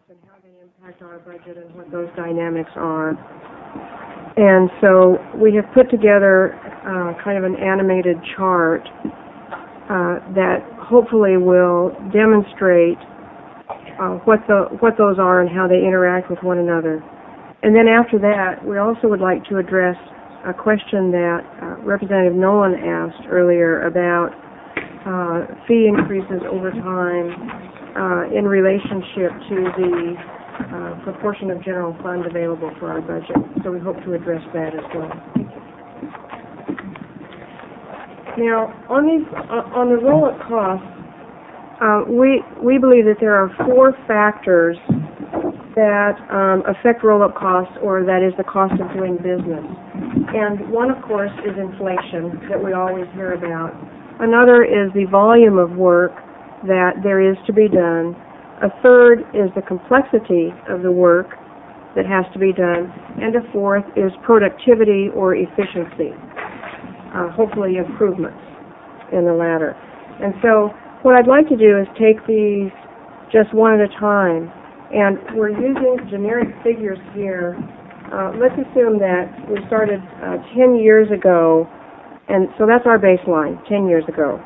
and how they impact our budget and what those dynamics are. And so we have put together kind of an animated chart that hopefully will demonstrate what those are and how they interact with one another. And then after that, we also would like to address a question that Representative Nolan asked earlier about fee increases over time in relationship to the proportion of general fund available for our budget. So we hope to address that as well. Now, on the roll-up costs, we believe that there are 4 factors that affect roll-up costs, or that is the cost of doing business. And one, of course, is inflation that we always hear about. Another is the volume of work that there is to be done. A third is the complexity of the work that has to be done. And a fourth is productivity or efficiency, hopefully improvements in the latter. And so what I'd like to do is take these just one at a time. And we're using generic figures here. Let's assume that we started 10 years ago, and so that's our baseline, 10 years ago,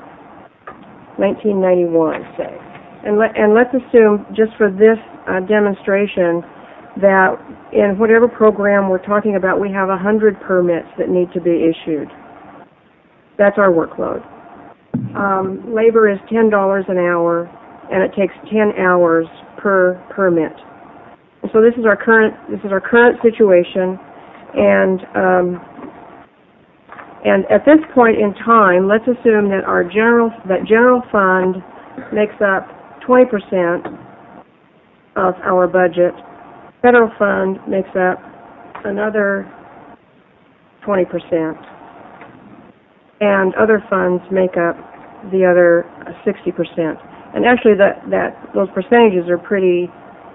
1991, say. And let's assume, just for this demonstration, that in whatever program we're talking about, we have 100 permits that need to be issued. That's our workload. Labor is $10 an hour, and it takes 10 hours per permit. And so this is our current situation, and at this point in time, let's assume that our general fund makes up 20% of our budget. Federal fund makes up another 20%, and other funds make up the other 60%. And actually, those percentages are pretty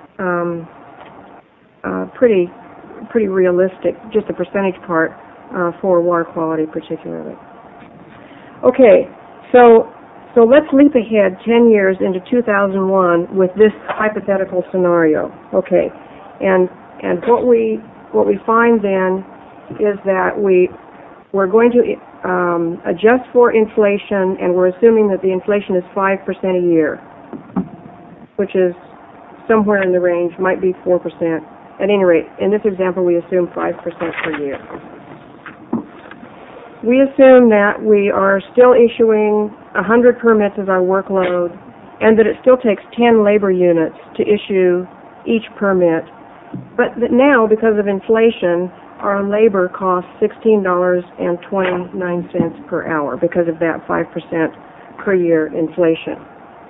realistic. Just the percentage part for water quality, particularly. Okay, so let's leap ahead 10 years into 2001 with this hypothetical scenario. Okay, and what we find then is that we're going to adjust for inflation, and we're assuming that the inflation is 5% a year, which is somewhere in the range, might be 4%. At any rate, in this example, we assume 5% per year. We assume that we are still issuing 100 permits as our workload, and that it still takes 10 labor units to issue each permit, but that now, because of inflation, our labor costs $16.29 per hour because of that 5% per year inflation.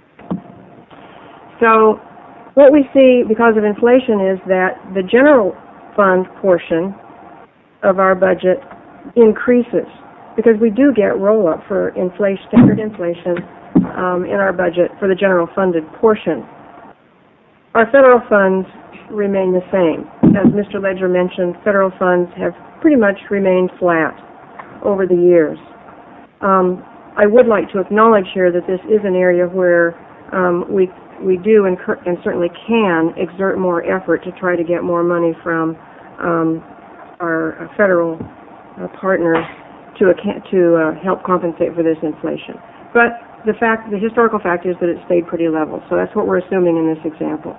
So what we see because of inflation is that the general fund portion of our budget increases because we do get roll-up for standard inflation in our budget for the general funded portion. Our federal funds remain the same. As Mr. Ledger mentioned, federal funds have pretty much remained flat over the years. I would like to acknowledge here that this is an area where we do and certainly can exert more effort to try to get more money from our federal partners to help compensate for this inflation. But the historical fact is that it stayed pretty level, so that's what we're assuming in this example.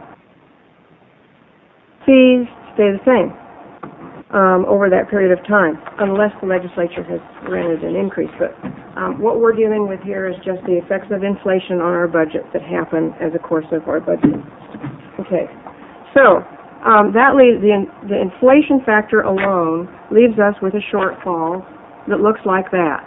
Fees stay the same over that period of time, unless the legislature has granted an increase. But what we're dealing with here is just the effects of inflation on our budget that happen as a course of our budget. Okay, so that leaves the inflation factor alone leaves us with a shortfall that looks like that.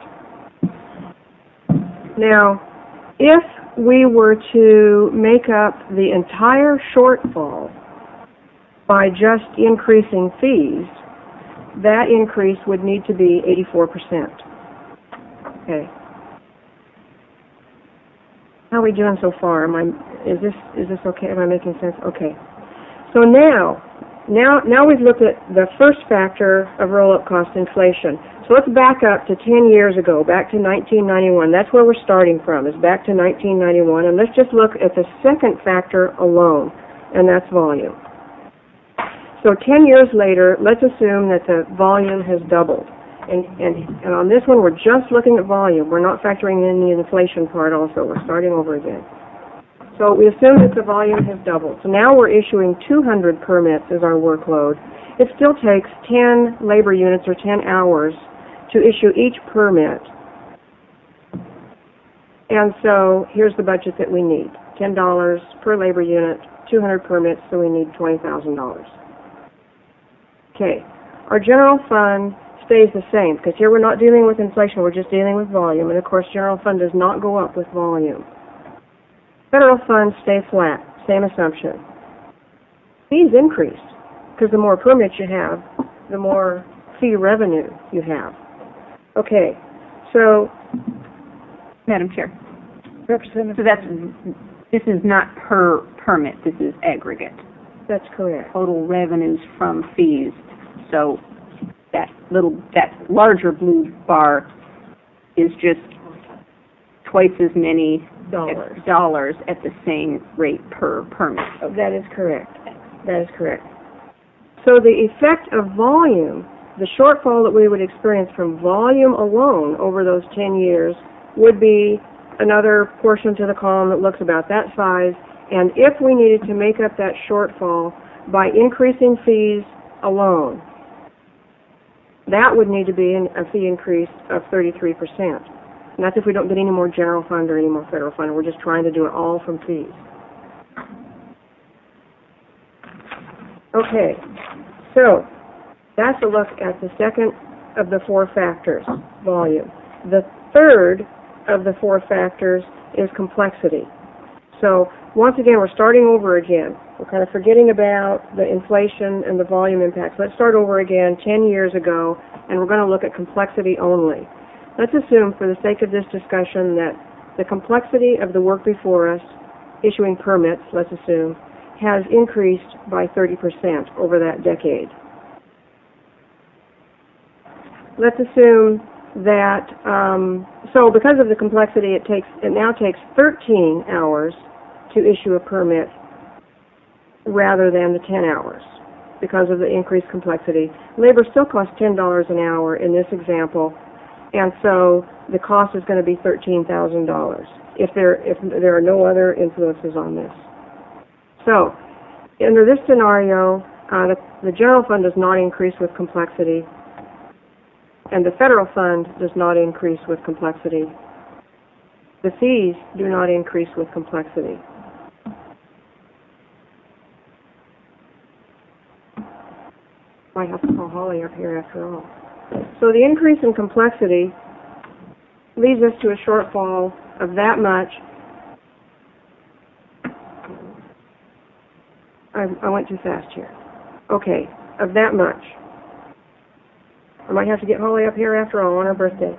Now, if we were to make up the entire shortfall by just increasing fees, that increase would need to be 84%. Okay. How are we doing so far? Is this okay? Am I making sense? Okay. So now we've looked at the first factor of roll-up cost, inflation. So let's back up to 10 years ago, back to 1991. That's where we're starting from, is back to 1991. And let's just look at the second factor alone, and that's volume. So 10 years later, let's assume that the volume has doubled. And on this one, we're just looking at volume. We're not factoring in the inflation part also. We're starting over again. So we assume that the volume has doubled. So now we're issuing 200 permits as our workload. It still takes 10 labor units or 10 hours to issue each permit. And so here's the budget that we need. $10 per labor unit, 200 permits, so we need $20,000. Okay, our general fund stays the same, because here we're not dealing with inflation, we're just dealing with volume, and of course general fund does not go up with volume. Federal funds stay flat, same assumption. Fees increase, because the more permits you have, the more fee revenue you have. Okay, so, Madam Chair, Representative. so this is not per permit, this is aggregate. That's correct. Total revenues from fees. So that larger blue bar is just twice as many dollars at the same rate per permit. Okay. That is correct. That is correct. So the effect of volume, the shortfall that we would experience from volume alone over those 10 years would be another portion to the column that looks about that size. And if we needed to make up that shortfall by increasing fees alone, that would need to be a fee increase of 33%. And that's if we don't get any more general fund or any more federal fund. We're just trying to do it all from fees. Okay, so that's a look at the second of the four factors, volume. The third of the four factors is complexity. So once again, we're starting over again. We're kind of forgetting about the inflation and the volume impacts. Let's start over again 10 years ago, and we're going to look at complexity only. Let's assume, for the sake of this discussion, that the complexity of the work before us, issuing permits, let's assume, has increased by 30% over that decade. Let's assume that, so because of the complexity, it now takes 13 hours to issue a permit rather than the 10 hours because of the increased complexity. Labor still costs $10 an hour in this example, and so the cost is going to be $13,000 if there are no other influences on this. So, under this scenario, the general fund does not increase with complexity, and the federal fund does not increase with complexity. The fees do not increase with complexity. Might have to call Holly up here after all. So the increase in complexity leads us to a shortfall of that much. I went too fast here. Okay, of that much. I might have to get Holly up here after all on her birthday.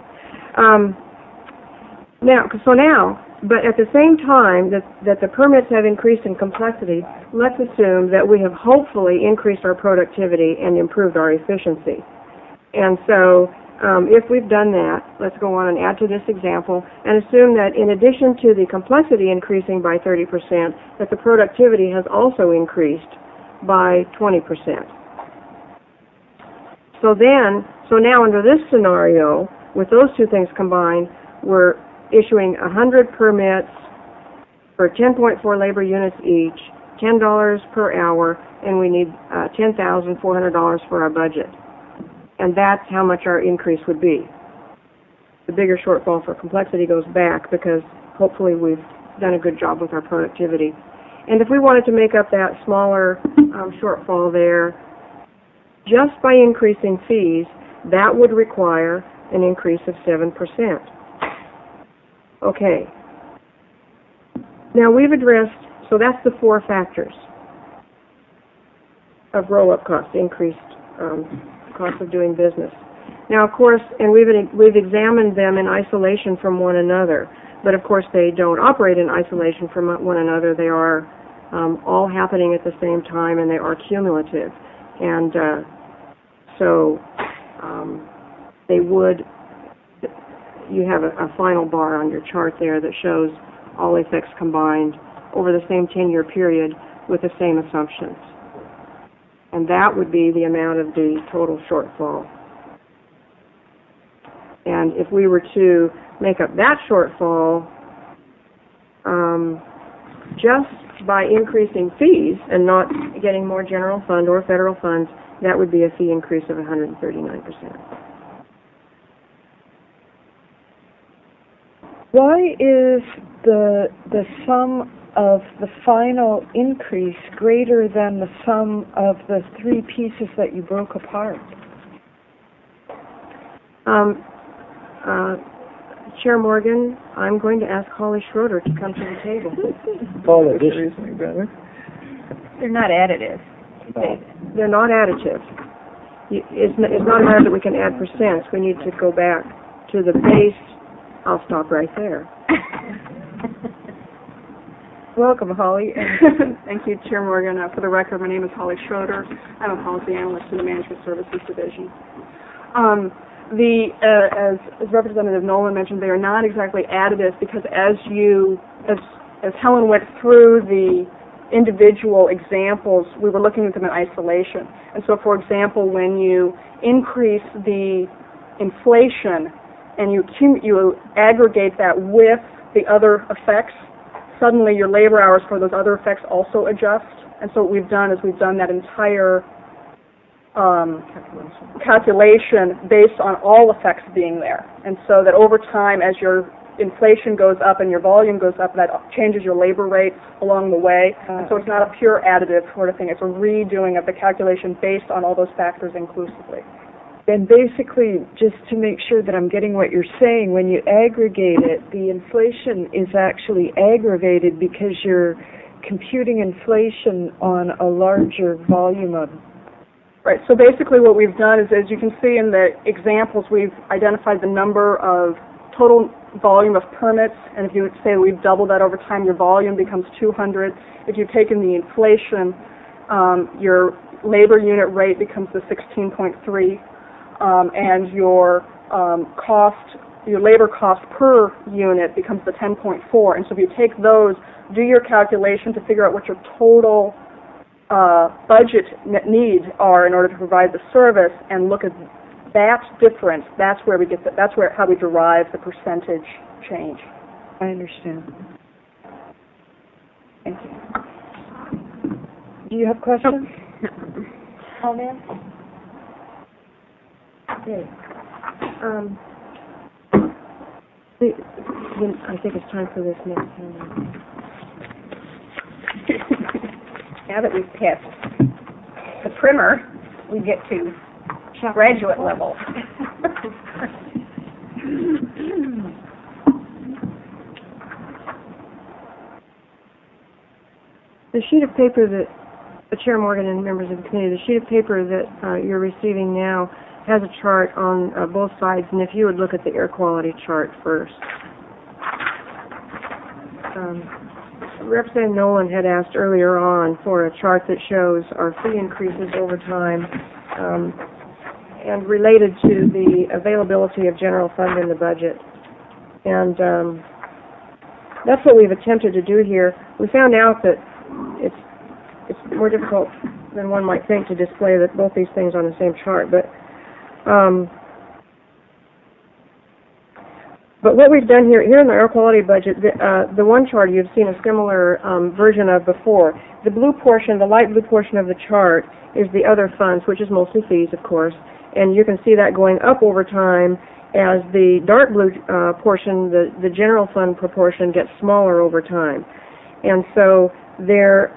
But at the same time that the permits have increased in complexity, let's assume that we have hopefully increased our productivity and improved our efficiency. And so if we've done that, let's go on and add to this example and assume that in addition to the complexity increasing by 30%, that the productivity has also increased by 20%. So now under this scenario, with those two things combined, we're issuing 100 permits for 10.4 labor units each, $10 per hour, and we need $10,400 for our budget. And that's how much our increase would be. The bigger shortfall for complexity goes back because hopefully we've done a good job with our productivity. And if we wanted to make up that smaller shortfall there, just by increasing fees, that would require an increase of 7%. Okay. Now we've addressed, so that's the four factors of roll-up costs, increased cost of doing business. Now, of course, and we've examined them in isolation from one another, but of course they don't operate in isolation from one another. They are all happening at the same time, and they are cumulative. And so they would, you have a final bar on your chart there that shows all effects combined over the same 10-year period with the same assumptions. And that would be the amount of the total shortfall. And if we were to make up that shortfall just by increasing fees and not getting more general fund or federal funds, that would be a fee increase of 139%. Why is the sum of the final increase greater than the sum of the three pieces that you broke apart? Chair Morgan, I'm going to ask Holly Schroeder to come to the table. They're not additive. They're not additive. It's not a matter that we can add percents. We need to go back to the base. I'll stop right there. Welcome, Holly. Thank you, Chair Morgan. For the record, my name is Holly Schroeder. I'm a policy analyst in the Management Services Division. As Representative Nolan mentioned, they are not exactly additive because as Helen went through the individual examples, we were looking at them in isolation. And so, for example, when you increase the inflation and you aggregate that with the other effects, suddenly your labor hours for those other effects also adjust. And so what we've done is we've done that entire calculation based on all effects being there. And so that over time, as your inflation goes up and your volume goes up, that changes your labor rate along the way. And so it's not a pure additive sort of thing. It's a redoing of the calculation based on all those factors inclusively. And basically, just to make sure that I'm getting what you're saying, when you aggregate it, the inflation is actually aggravated because you're computing inflation on a larger volume of... Right, so basically what we've done is, as you can see in the examples, we've identified the number of total volume of permits, and if you would say we've doubled that over time, your volume becomes 200. If you've taken the inflation, your labor unit rate becomes the 16.3. And your labor cost per unit becomes the 10.4. And so if you take those, do your calculation to figure out what your total budget needs are in order to provide the service, and look at that difference. That's where we get how we derive the percentage change. I understand. Thank you. Do you have questions? Comments? Okay. I think it's time for this next handout. Now that we've passed the primer, we get to graduate level. The sheet of paper that Chair Morgan and members of the committee, the sheet of paper that you're receiving now has a chart on both sides, and if you would look at the air quality chart first. Representative Nolan had asked earlier on for a chart that shows our fee increases over time and related to the availability of general fund in the budget. And that's what we've attempted to do here. We found out that it's more difficult than one might think to display both these things on the same chart, but what we've done here in the air quality budget, the one chart you've seen a similar version of before. The blue portion, the light blue portion of the chart is the other funds, which is mostly fees, of course, and you can see that going up over time as the dark blue portion, the general fund proportion, gets smaller over time. And so the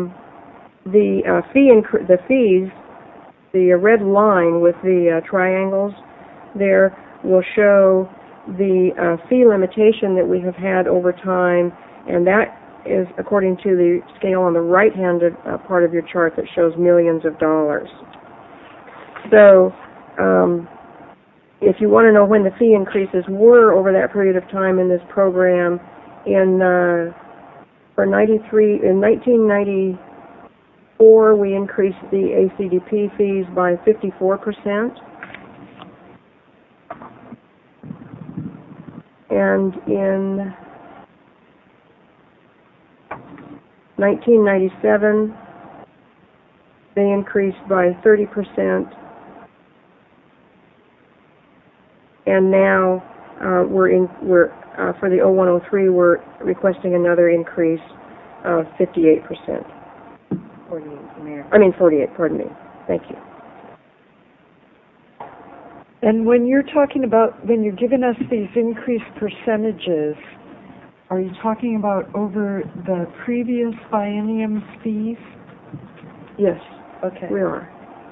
fees, the red line with the triangles there will show the fee limitation that we have had over time, and that is according to the scale on the right-hand part of your chart that shows millions of dollars. So if you want to know when the fee increases were over that period of time in this program, in 1994 we increased the ACDP fees by 54%. And in 1997, they increased by 30%, and now for the 0103, we're requesting another increase of 58%. 48, pardon me. Thank you. And when you're talking about, when you're giving us these increased percentages, are you talking about over the previous biennium's fees? Yes, Okay. we are.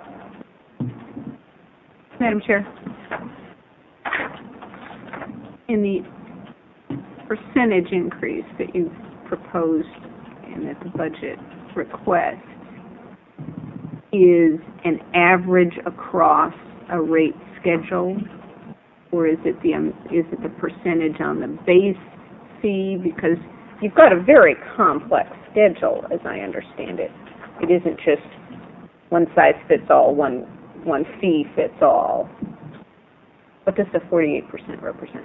Madam Chair, in the percentage increase that you proposed and that the budget requests is an average across a rate schedule, or is it the percentage on the base fee? Because you've got a very complex schedule, as I understand it. It isn't just one size fits all, one fee fits all. What does the 48% represent?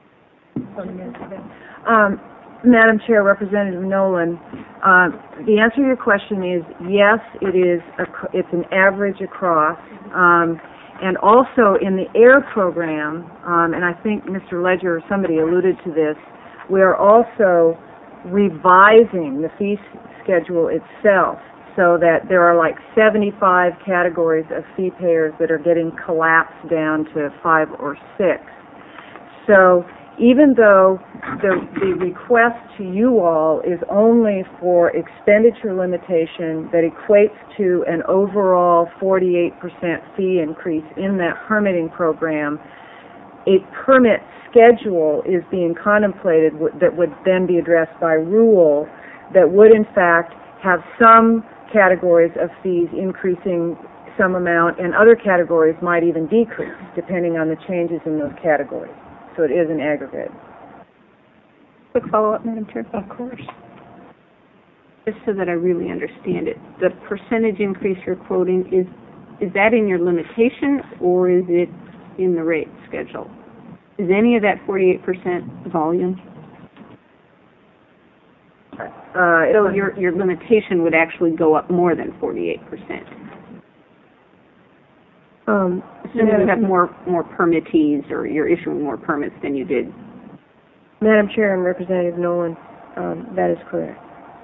Madam Chair, Representative Nolan, the answer to your question is yes, it's an average across. And also in the AIR program, and I think Mr. Ledger or somebody alluded to this, we are also revising the fee schedule itself so that there are like 75 categories of fee payers that are getting collapsed down to 5 or 6. So even though the request to you all is only for expenditure limitation that equates to an overall 48% fee increase in that permitting program, a permit schedule is being contemplated that would then be addressed by rule that would in fact have some categories of fees increasing some amount and other categories might even decrease depending on the changes in those categories. So it is an aggregate. Quick follow-up, Madam Chair? Of course. Just so that I really understand it, the percentage increase you're quoting, is that in your limitation or is it in the rate schedule? Is any of that 48% volume? So your limitation would actually go up more than 48%. Assuming you have more permittees or you're issuing more permits than you did. Madam Chair and Representative Nolan, that is correct.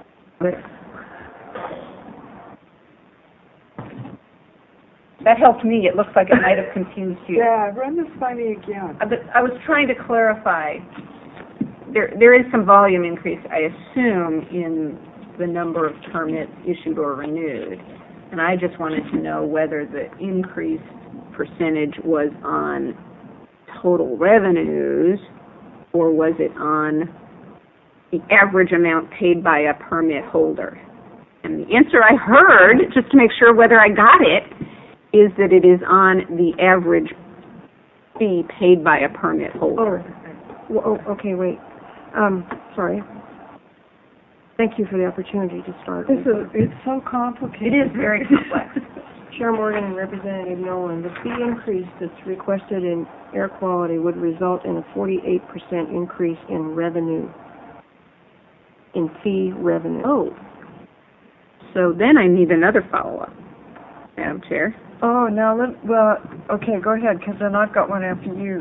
That helped me. It looks like it might have confused you. Yeah, run this by me again. I was trying to clarify. There is some volume increase, I assume, in the number of permits issued or renewed. And I just wanted to know whether the increased percentage was on total revenues or was it on the average amount paid by a permit holder. And the answer I heard, just to make sure whether I got it, is that it is on the average fee paid by a permit holder. Okay, wait. Sorry. Thank you for the opportunity to start. It's so complicated. It is very complex. Chair Morgan and Representative Nolan, the fee increase that's requested in air quality would result in a 48% increase in revenue, in fee revenue. Oh. So then I need another follow-up, Madam Chair. Oh, now okay, go ahead, because then I've got one after you.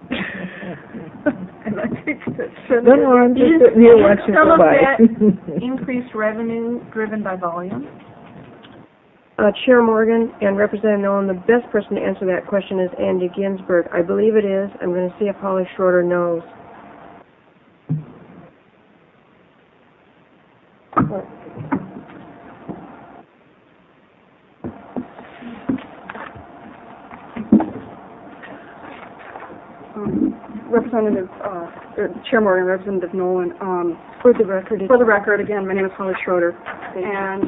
No, I'm just sitting here watching some of somebody. that increased revenue driven by volume? Chair Morgan and Representative Nolan, the best person to answer that question is Andy Ginsberg. I believe it is. I'm going to see if Holly Schroeder knows. Representative, Chair Morgan, Representative Nolan. For the record, Again, my name is Holly Schroeder, and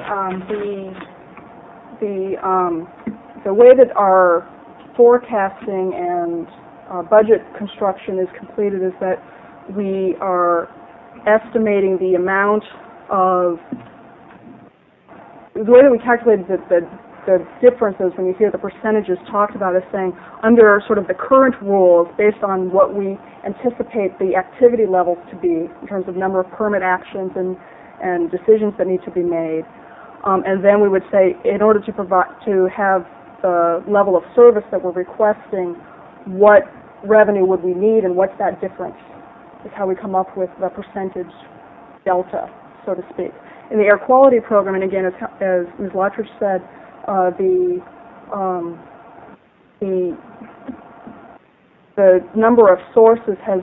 the way that our forecasting and budget construction is completed is that we are estimating the amount of the way that we calculated the differences when you hear the percentages talked about is saying under sort of the current rules based on what we anticipate the activity levels to be in terms of number of permit actions and and decisions that need to be made. And then we would say, in order to have the level of service that we're requesting, what revenue would we need and what's that difference? Is how we come up with the percentage delta, so to speak. In the air quality program, and again, as Ms. Lottridge said, the number of sources has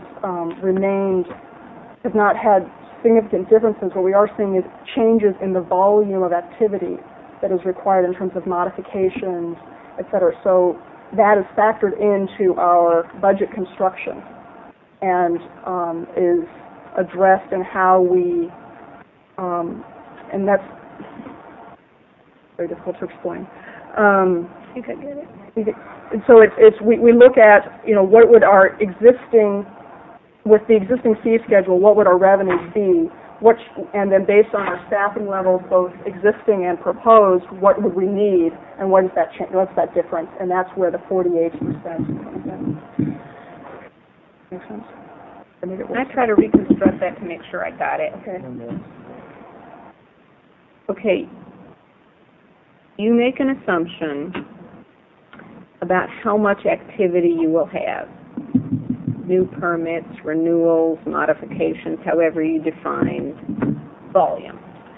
not had significant differences. What we are seeing is changes in the volume of activity that is required in terms of modifications, et cetera. So that is factored into our budget construction and is addressed in how we, and that's very difficult to explain. You could get it. So we look at, what would our existing, with the existing fee schedule, what would our revenues be? And then based on our staffing levels, both existing and proposed, what would we need, and what's that difference? And that's where the 48% comes in. Make sense? I try to reconstruct that to make sure I got it. Okay. Okay. You make an assumption about how much activity you will have. New permits, renewals, modifications, however you define volume.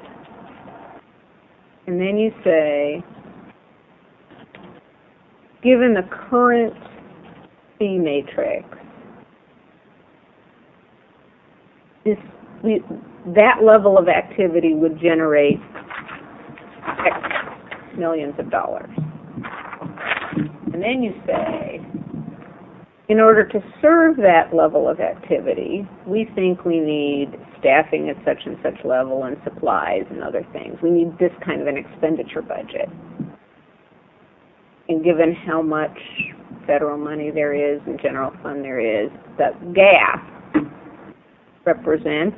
And then you say, given the current fee matrix, that level of activity would generate X millions of dollars. And then you say, in order to serve that level of activity, we think we need staffing at such and such level and supplies and other things. We need this kind of an expenditure budget. And given how much federal money there is and general fund there is, the gap represents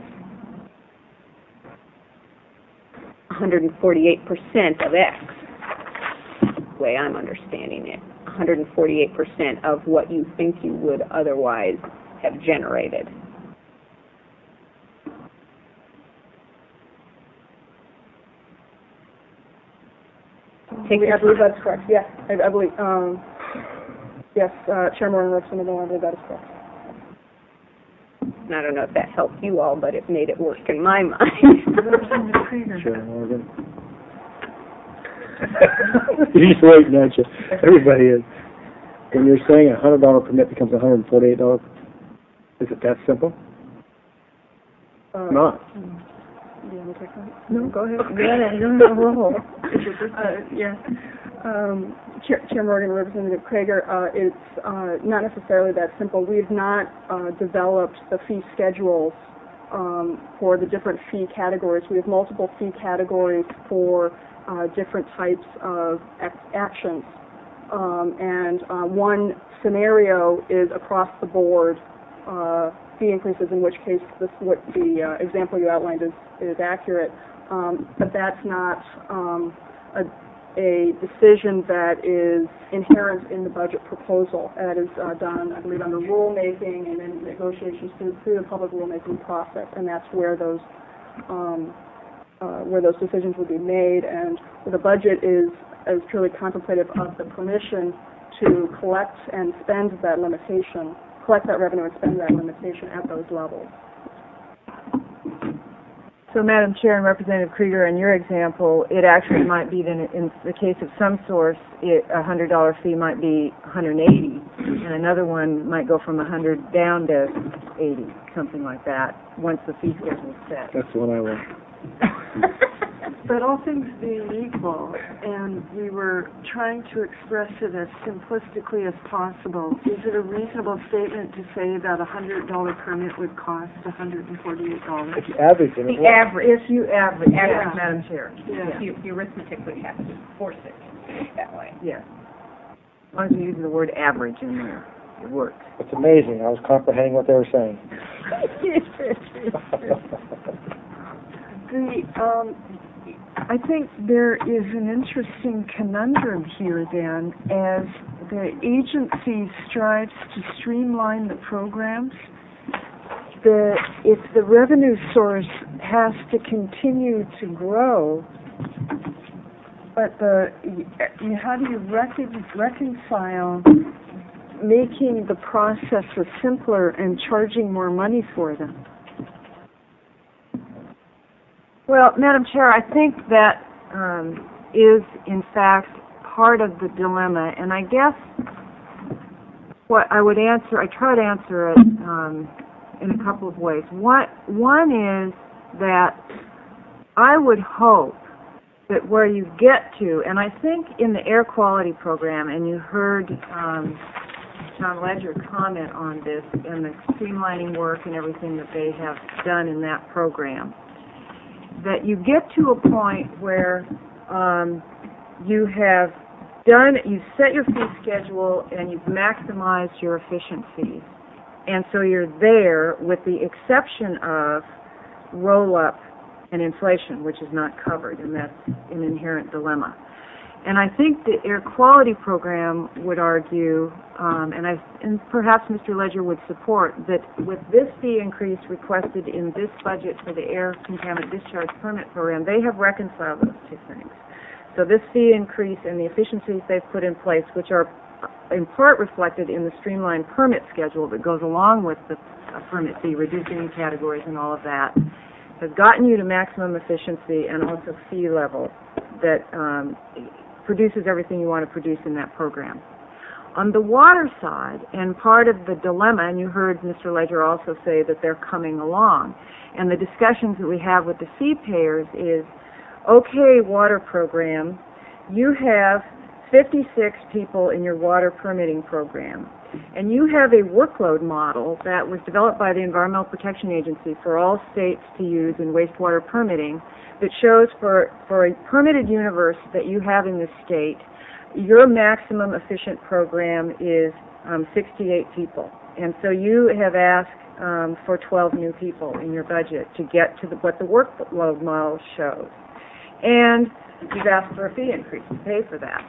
148% of X, the way I'm understanding it. 148% of what you think you would otherwise have generated. I believe that's correct. Yeah, I believe. Yes, Chairman and Representative, I believe that is correct. And I don't know if that helped you all, but it made it work in my mind. Sure, Morgan. You're just waiting, aren't you? Everybody is. When you're saying a $100 permit becomes $148, is it that simple? Not. Do you want me to take that? No, go ahead. Yeah, you're on a roll. Yeah. Chair Morgan, Representative Krager, it's not necessarily that simple. We've not developed the fee schedules for the different fee categories. We have multiple fee categories for different types of actions. And one scenario is across the board fee increases, in which case what the example you outlined is accurate. But that's not a decision that is inherent in the budget proposal. That is done, I believe, under rulemaking and then negotiations through the public rulemaking process, and that's where those decisions would be made. And the budget is purely contemplative of the permission to collect and spend that limitation, collect that revenue and spend that limitation at those levels. So, Madam Chair and Representative Krieger, in your example, it actually might be that in the case of some source, a $100 fee might be $180, and another one might go from 100 down to 80, something like that, once the fee schedule is set. That's the one I want. But all things being equal, and we were trying to express it as simplistically as possible, is it a reasonable statement to say that a $100 permit would cost $148? If you average it, The average. If you average, Average. Madam Chair. Yeah. The arithmetic would have to force it that way. Yes. As long as you use the word average in there, it works. it's amazing. I was comprehending what they were saying. I think there is an interesting conundrum here then, as the agency strives to streamline the programs. If the revenue source has to continue to grow, but how do you reconcile making the processes simpler and charging more money for them? Well, Madam Chair, I think that is, in fact, part of the dilemma, and I guess what I would answer, I try to answer it in a couple of ways. One is that I would hope that where you get to, and I think in the air quality program, and you heard John Ledger comment on this and the streamlining work and everything that they have done in that program, that you get to a point where you've set your fee schedule and you've maximized your efficiencies. And so you're there with the exception of roll-up and inflation, which is not covered, and that's an inherent dilemma. And I think the air quality program would argue, and perhaps Mr. Ledger would support, that with this fee increase requested in this budget for the air contaminant discharge permit program, they have reconciled those two things. So this fee increase and the efficiencies they've put in place, which are in part reflected in the streamlined permit schedule that goes along with the permit fee, reducing categories and all of that, has gotten you to maximum efficiency and also fee level that produces everything you want to produce in that program. On the water side, and part of the dilemma, and you heard Mr. Ledger also say that they're coming along, and the discussions that we have with the fee payers is, okay, water program, you have 56 people in your water permitting program, and you have a workload model that was developed by the Environmental Protection Agency for all states to use in wastewater permitting that shows for a permitted universe that you have in this state, your maximum efficient program is 68 people. And so you have asked for 12 new people in your budget to get to what the workload model shows. And you've asked for a fee increase to pay for that.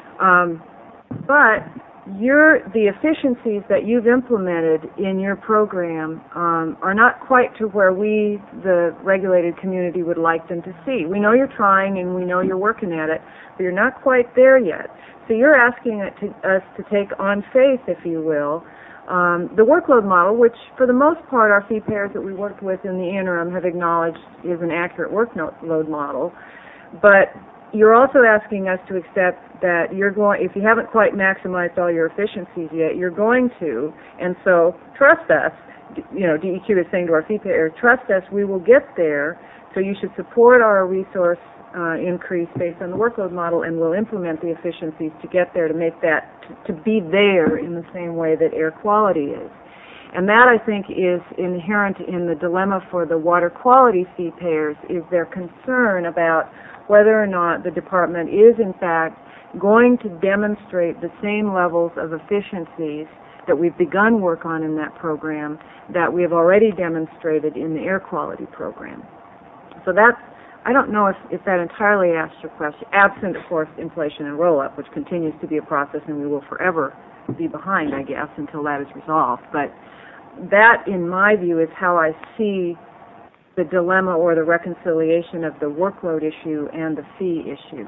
But the efficiencies that you've implemented in your program are not quite to where we, the regulated community, would like them to see. We know you're trying and we know you're working at it, but you're not quite there yet. So you're asking us to take on faith, if you will, the workload model, which for the most part our fee payers that we worked with in the interim have acknowledged is an accurate workload model. But you're also asking us to accept that if you haven't quite maximized all your efficiencies yet, you're going to, and so trust us, DEQ is saying to our fee payers, trust us, we will get there, so you should support our resource increase based on the workload model, and we'll implement the efficiencies to get there, to make that, to be there in the same way that air quality is. And that, I think, is inherent in the dilemma for the water quality fee payers, is their concern about whether or not the department is, in fact, going to demonstrate the same levels of efficiencies that we've begun work on in that program that we have already demonstrated in the air quality program. So that's, I don't know if that entirely answers your question, absent, of course, inflation and roll-up, which continues to be a process, and we will forever be behind, I guess, until that is resolved. But that, in my view, is how I see the dilemma or the reconciliation of the workload issue and the fee issue.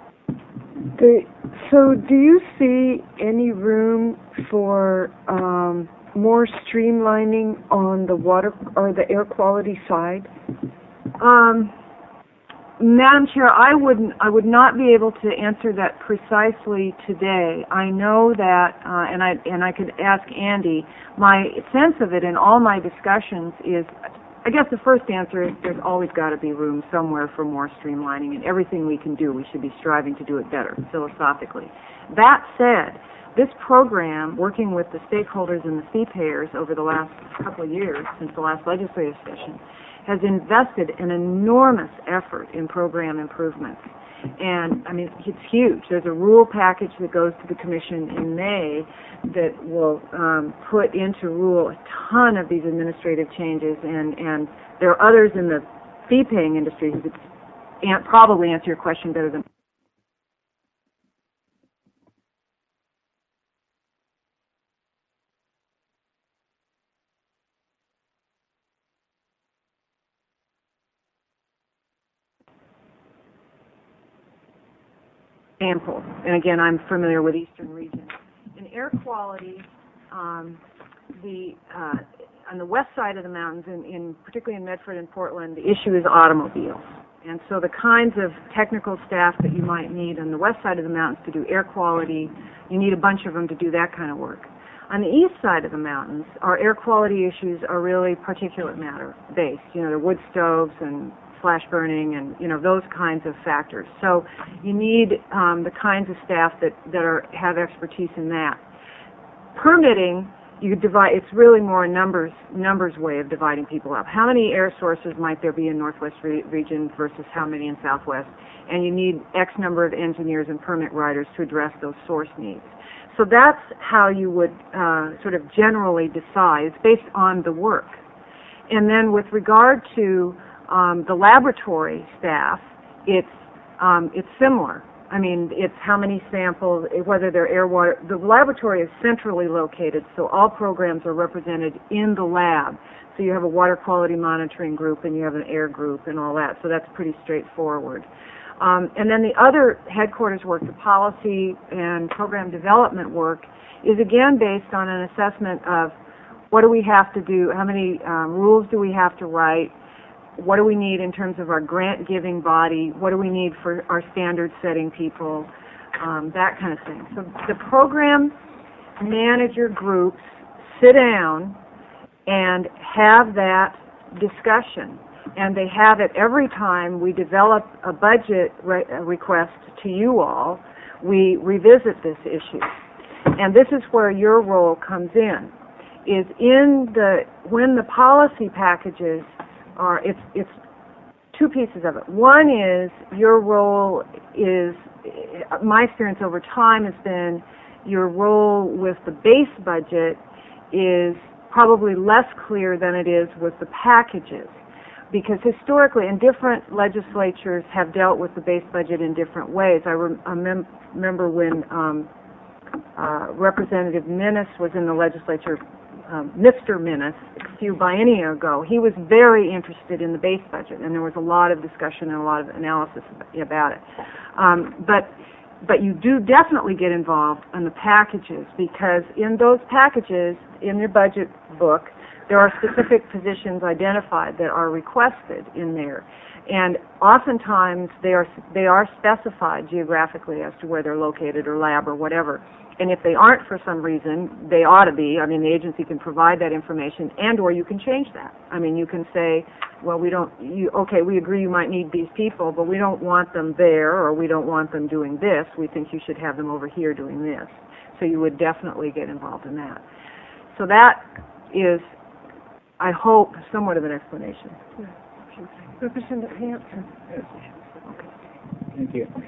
So do you see any room for more streamlining on the water or the air quality side? Madam Chair, I would not be able to answer that precisely today. I know that, and I could ask Andy. My sense of it in all my discussions is, I guess the first answer is there's always got to be room somewhere for more streamlining, and everything we can do, we should be striving to do it better, philosophically. That said, this program, working with the stakeholders and the fee payers over the last couple of years, since the last legislative session, has invested an enormous effort in program improvements. And, I mean, it's huge. There's a rule package that goes to the Commission in May that will put into rule a ton of these administrative changes, and there are others in the fee-paying industry who could probably answer your question better than sample. And again, I'm familiar with Eastern region. In air quality, on the west side of the mountains, particularly in Medford and Portland, the issue is automobiles. And so the kinds of technical staff that you might need on the west side of the mountains to do air quality, you need a bunch of them to do that kind of work. On the east side of the mountains, our air quality issues are really particulate matter based. They're wood stoves and flash burning and, those kinds of factors. So you need the kinds of staff that have expertise in that. Permitting, it's really more a numbers way of dividing people up. How many air sources might there be in Northwest region versus how many in Southwest? And you need X number of engineers and permit writers to address those source needs. So that's how you would sort of generally decide. It's based on the work. And then with regard to the laboratory staff, it's similar. I mean, it's how many samples, whether they're air, water. The laboratory is centrally located, so all programs are represented in the lab. So you have a water quality monitoring group and you have an air group and all that. So that's pretty straightforward. And then the other headquarters work, the policy and program development work, is again based on an assessment of what do we have to do, how many rules do we have to write, what do we need in terms of our grant-giving body, what do we need for our standard-setting people, that kind of thing. So the program manager groups sit down and have that discussion. And they have it every time we develop a budget request to you all, we revisit this issue. And this is where your role comes in, is when the policy packages are, it's two pieces of it. One is your role is, my experience over time has been your role with the base budget is probably less clear than it is with the packages. Because historically, and different legislatures have dealt with the base budget in different ways. I remember when Representative Minnis was in the legislature, Mr. Minnis, a few biennia ago, he was very interested in the base budget, and there was a lot of discussion and a lot of analysis about it. But you do definitely get involved in the packages, because in those packages, in your budget book, there are specific positions identified that are requested in there. And oftentimes they are specified geographically as to where they're located or lab or whatever. And if they aren't for some reason, they ought to be. I mean, the agency can provide that information, and or you can change that. I mean, you can say, well, we agree you might need these people, but we don't want them there, or we don't want them doing this. We think you should have them over here doing this. So you would definitely get involved in that. So that is, I hope, somewhat of an explanation. Representative Hanson. Thank you.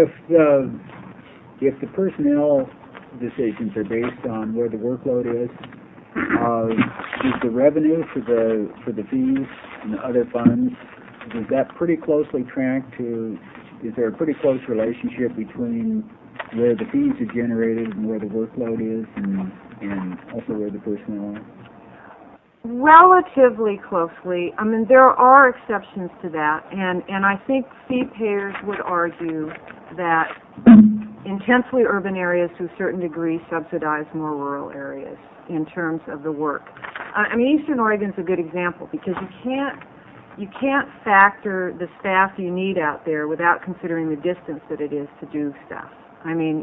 If the personnel decisions are based on where the workload is the revenue for the fees and the other funds, is that pretty closely tracked to? Is there a pretty close relationship between where the fees are generated and where the workload is, and also where the personnel are? Relatively closely. I mean, there are exceptions to that, and I think fee payers would argue that intensely urban areas to a certain degree subsidize more rural areas in terms of the work. I mean, Eastern Oregon's a good example, because you can't factor the staff you need out there without considering the distance that it is to do stuff. I mean,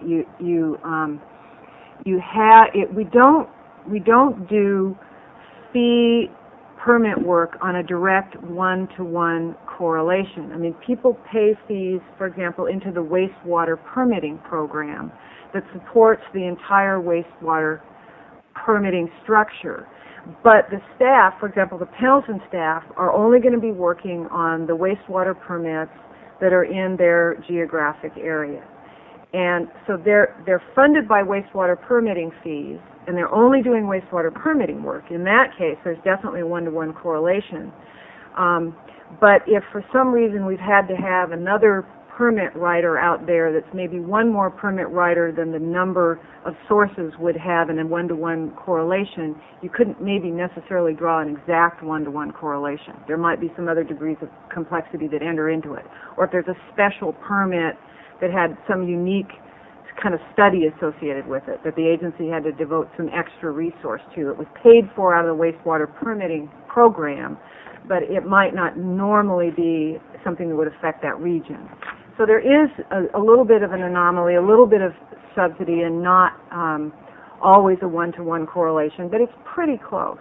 we don't do fee permit work on a direct one-to-one correlation. I mean, people pay fees, for example, into the wastewater permitting program that supports the entire wastewater permitting structure. But the staff, for example, the Pendleton staff, are only going to be working on the wastewater permits that are in their geographic area. And so they're funded by wastewater permitting fees, and they're only doing wastewater permitting work. In that case, there's definitely a one-to-one correlation. But if for some reason we've had to have another permit writer out there that's maybe one more permit writer than the number of sources would have in a one-to-one correlation, you couldn't maybe necessarily draw an exact one-to-one correlation. There might be some other degrees of complexity that enter into it. Or if there's a special permit that had some unique kind of study associated with it, that the agency had to devote some extra resource to. It was paid for out of the wastewater permitting program, but it might not normally be something that would affect that region. So there is a little bit of an anomaly, a little bit of subsidy, and not always a one-to-one correlation, but it's pretty close.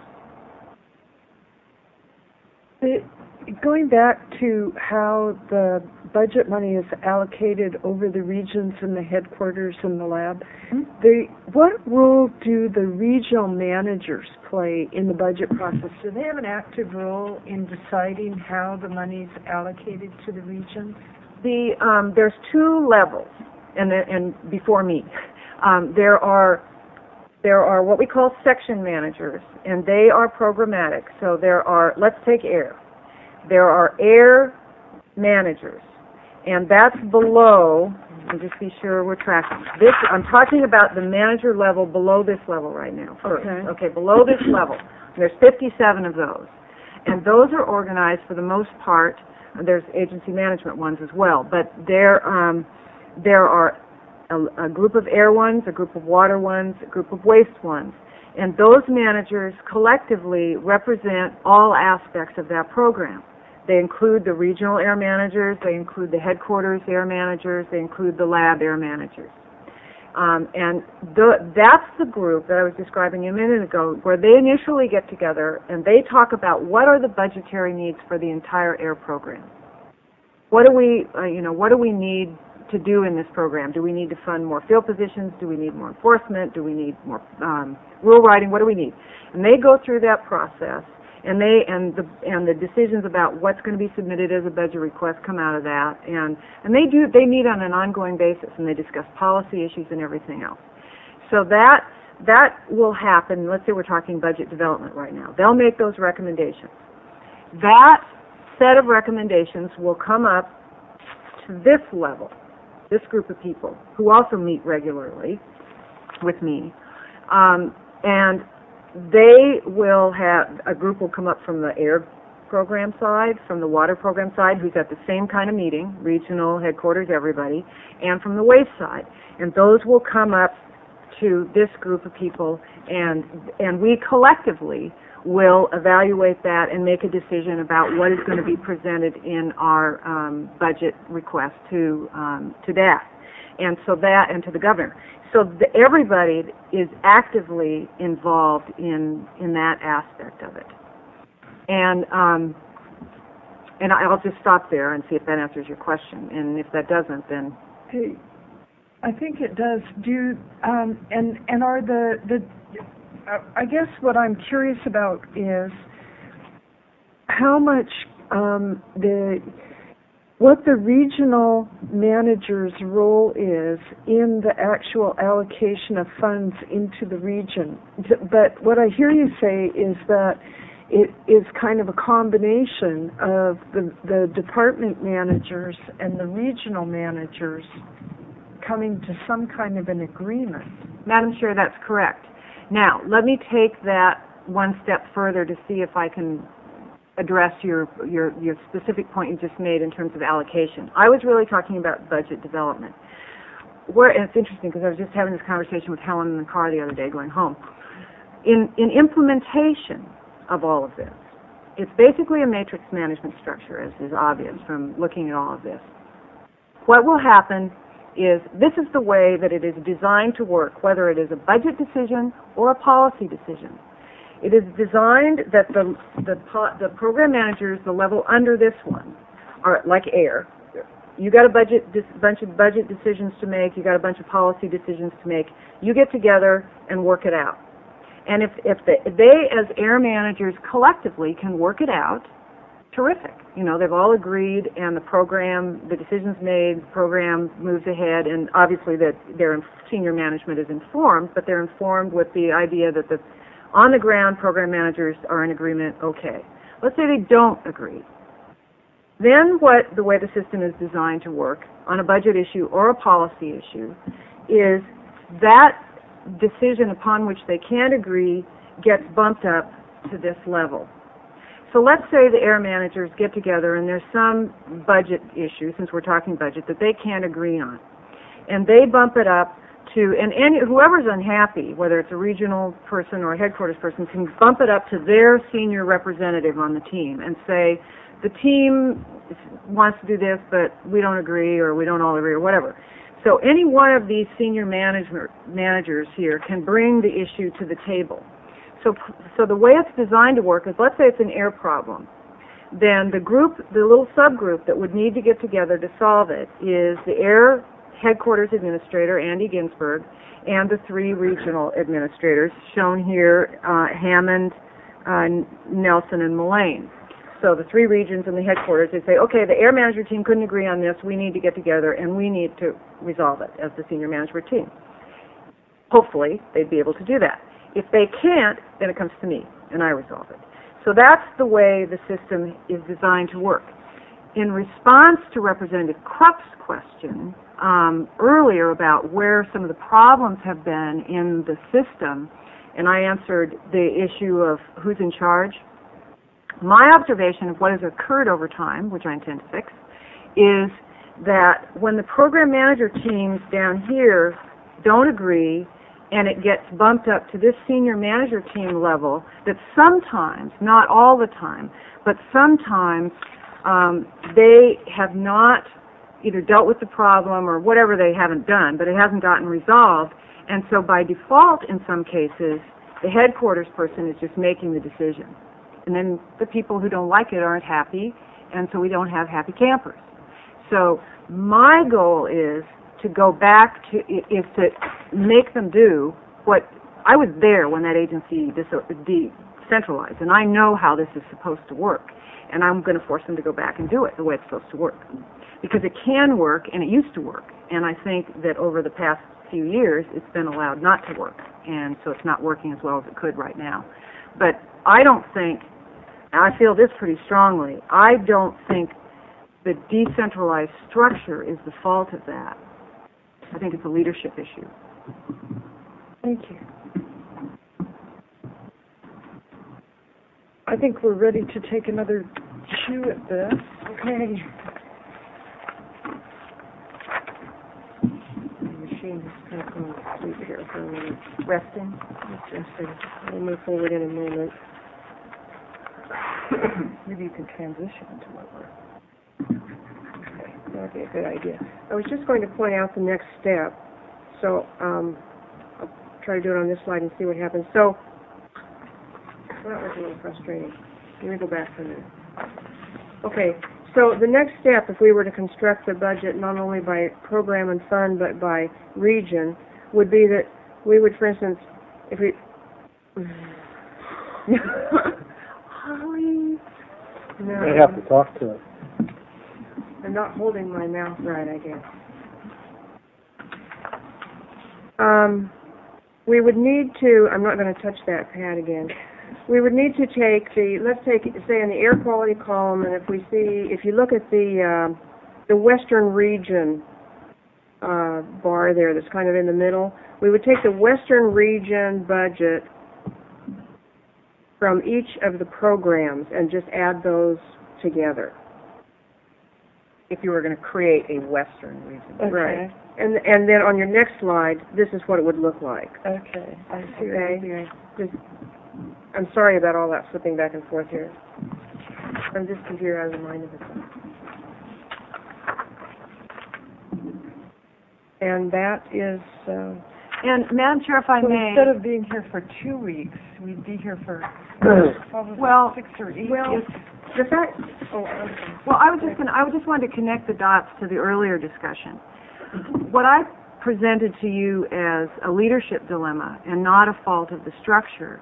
Going back to how the budget money is allocated over the regions and the headquarters and the lab, what role do the regional managers play in the budget process? Do they have an active role in deciding how the money is allocated to the regions? There's two levels, and before me, there are what we call section managers, and they are programmatic. So let's take air. There are air managers, and that's below, and just be sure we're tracking. I'm talking about the manager level below this level right now. First. Okay, below this level. There's 57 of those, and those are organized for the most part. There's agency management ones as well, but there are a group of air ones, a group of water ones, a group of waste ones. And those managers collectively represent all aspects of that program. They include the regional air managers, they include the headquarters air managers, they include the lab air managers. That's the group that I was describing a minute ago, where they initially get together and they talk about what are the budgetary needs for the entire air program. What do we need to do in this program? Do we need to fund more field positions? Do we need more enforcement? Do we need more rule writing? What do we need? And they go through that process, and the decisions about what's going to be submitted as a budget request come out of that, and they meet on an ongoing basis, and they discuss policy issues and everything else. So that will happen. Let's say we're talking budget development right now. They'll make those recommendations. That set of recommendations will come up to this level, this group of people who also meet regularly with me, and they will have, a group will come up from the air program side, from the water program side, who's at the same kind of meeting, regional, headquarters, everybody, and from the waste side. And those will come up to this group of people, and we collectively will evaluate that and make a decision about what is going to be presented in our budget request to DAC, and to the governor. So everybody is actively involved in that aspect of it. And I'll just stop there and see if that answers your question. And if that doesn't, then I think it does. And are I guess what I'm curious about is how much what the regional manager's role is in the actual allocation of funds into the region. But what I hear you say is that it is kind of a combination of the department managers and the regional managers coming to some kind of an agreement. Madam Chair, that's correct. Now, let me take that one step further to see if I can address your specific point you just made in terms of allocation. I was really talking about budget development. And it's interesting because I was just having this conversation with Helen in the car the other day going home. In implementation of all of this, it's basically a matrix management structure, as is obvious from looking at all of this. What will happen is this is the way that it is designed to work, whether it is a budget decision or a policy decision. It is designed that the program managers, the level under this one, are like air. You got a bunch of budget decisions to make. You got a bunch of policy decisions to make. You get together and work it out. And if they, as air managers, collectively can work it out, terrific. You know, they've all agreed, and the decision's made, the program moves ahead, and obviously that their senior management is informed, but they're informed with the idea that the on-the-ground program managers are in agreement, okay. Let's say they don't agree. Then the way the system is designed to work on a budget issue or a policy issue is that decision upon which they can't agree gets bumped up to this level. So let's say the air managers get together and there's some budget issue, since we're talking budget, that they can't agree on. And they bump it up to, and whoever's unhappy, whether it's a regional person or a headquarters person, can bump it up to their senior representative on the team and say, the team wants to do this, but we don't agree, or we don't all agree, or whatever. So any one of these senior managers here can bring the issue to the table. So the way it's designed to work is, let's say it's an air problem. Then the little subgroup that would need to get together to solve it is the air headquarters administrator, Andy Ginsberg, and the 3 regional administrators, shown here, Hammond, Nelson, and Mullane. So the 3 regions and the headquarters, they say, okay, the air management team couldn't agree on this, we need to get together and we need to resolve it as the senior management team. Hopefully, they'd be able to do that. If they can't, then it comes to me, and I resolve it. So that's the way the system is designed to work. In response to Representative Krupp's question earlier about where some of the problems have been in the system, and I answered the issue of who's in charge, my observation of what has occurred over time, which I intend to fix, is that when the program manager teams down here don't agree, and it gets bumped up to this senior manager team level, that sometimes, not all the time, but sometimes they have not either dealt with the problem or whatever they haven't done, but it hasn't gotten resolved. And so by default, in some cases, the headquarters person is just making the decision. And then the people who don't like it aren't happy, and so we don't have happy campers. So my goal is to go back to, is to make them do what, I was there when that agency decentralized, and I know how this is supposed to work. And I'm going to force them to go back and do it the way it's supposed to work. Because it can work, and it used to work. And I think that over the past few years, it's been allowed not to work. And so it's not working as well as it could right now. But I don't think, and I feel this pretty strongly, I don't think the decentralized structure is the fault of that. I think it's a leadership issue. Thank you. I think we're ready to take another chew at this. Okay. The machine is kind of going to sleep here for a minute. Resting? It's resting. We'll move forward in a moment. Maybe you can transition to what we're... Okay, that would be a good idea. I was just going to point out the next step. So I'll try to do it on this slide and see what happens. So that was a little frustrating. Let me go back for a minute. Okay, so the next step, if we were to construct the budget not only by program and fund, but by region, would be that we would, for instance, if we... Holly! No. I have to talk to it. I'm not holding my mouth right, I guess. We would need to, I'm not going to touch that pad again. We would need to take the, let's take, say in the air quality column, and if you look at the Western region bar there that's kind of in the middle, we would take the Western region budget from each of the programs and just add those together. If you were going to create a Western region. Okay. Right. And then on your next slide, this is what it would look like. Okay. I see. Okay. I'm sorry about all that flipping back and forth here. This computer has a mind of its own. And that is... and Madam Chair, if I So may... instead of being here for 2 weeks, we'd be here for probably 6 or 8 weeks. The fact... Oh, okay. Well, I just wanted to connect the dots to the earlier discussion. What I presented to you as a leadership dilemma and not a fault of the structure,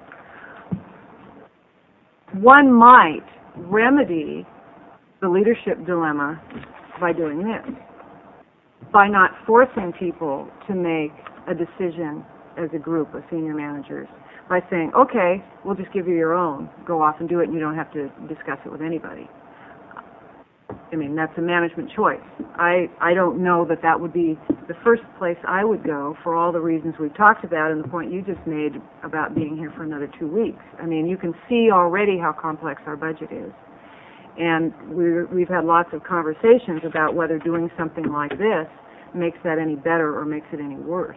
one might remedy the leadership dilemma by doing this, by not forcing people to make a decision as a group of senior managers, by saying, okay, we'll just give you your own, go off and do it, and you don't have to discuss it with anybody. I mean, that's a management choice. I don't know that that would be the first place I would go for all the reasons we've talked about and the point you just made about being here for another 2 weeks. I mean, you can see already how complex our budget is. And we've had lots of conversations about whether doing something like this makes that any better or makes it any worse.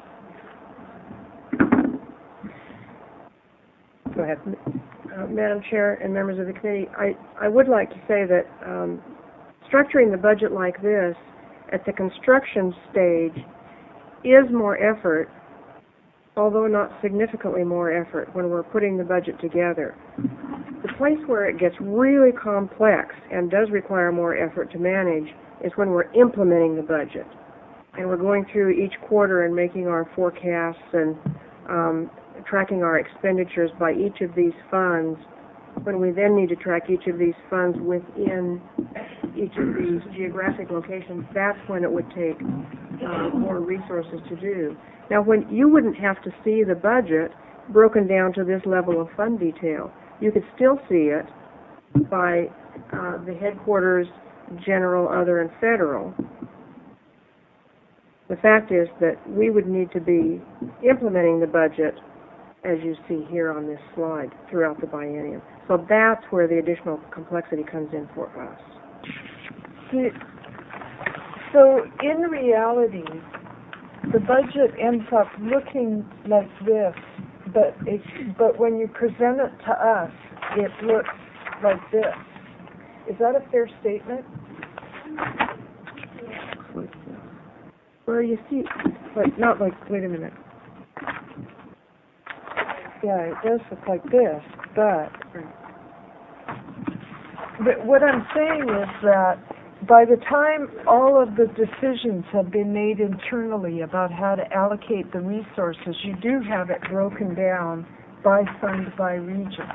Go ahead. Madam Chair and members of the committee, I would like to say that structuring the budget like this at the construction stage is more effort, although not significantly more effort when we're putting the budget together. The place where it gets really complex and does require more effort to manage is when we're implementing the budget. And we're going through each quarter and making our forecasts and tracking our expenditures by each of these funds, when we then need to track each of these funds within each of these geographic locations. That's when it would take more resources to do. Now, when you wouldn't have to see the budget broken down to this level of fund detail, you could still see it by the headquarters, general, other, and federal. The fact is that we would need to be implementing the budget, as you see here on this slide, throughout the biennium. So that's where the additional complexity comes in for us. So in reality, the budget ends up looking like this, but when you present it to us, it looks like this. Is that a fair statement? Well, you see, but not like, wait a minute. Yeah, it does look like this, but what I'm saying is that by the time all of the decisions have been made internally about how to allocate the resources, you do have it broken down by fund, by region.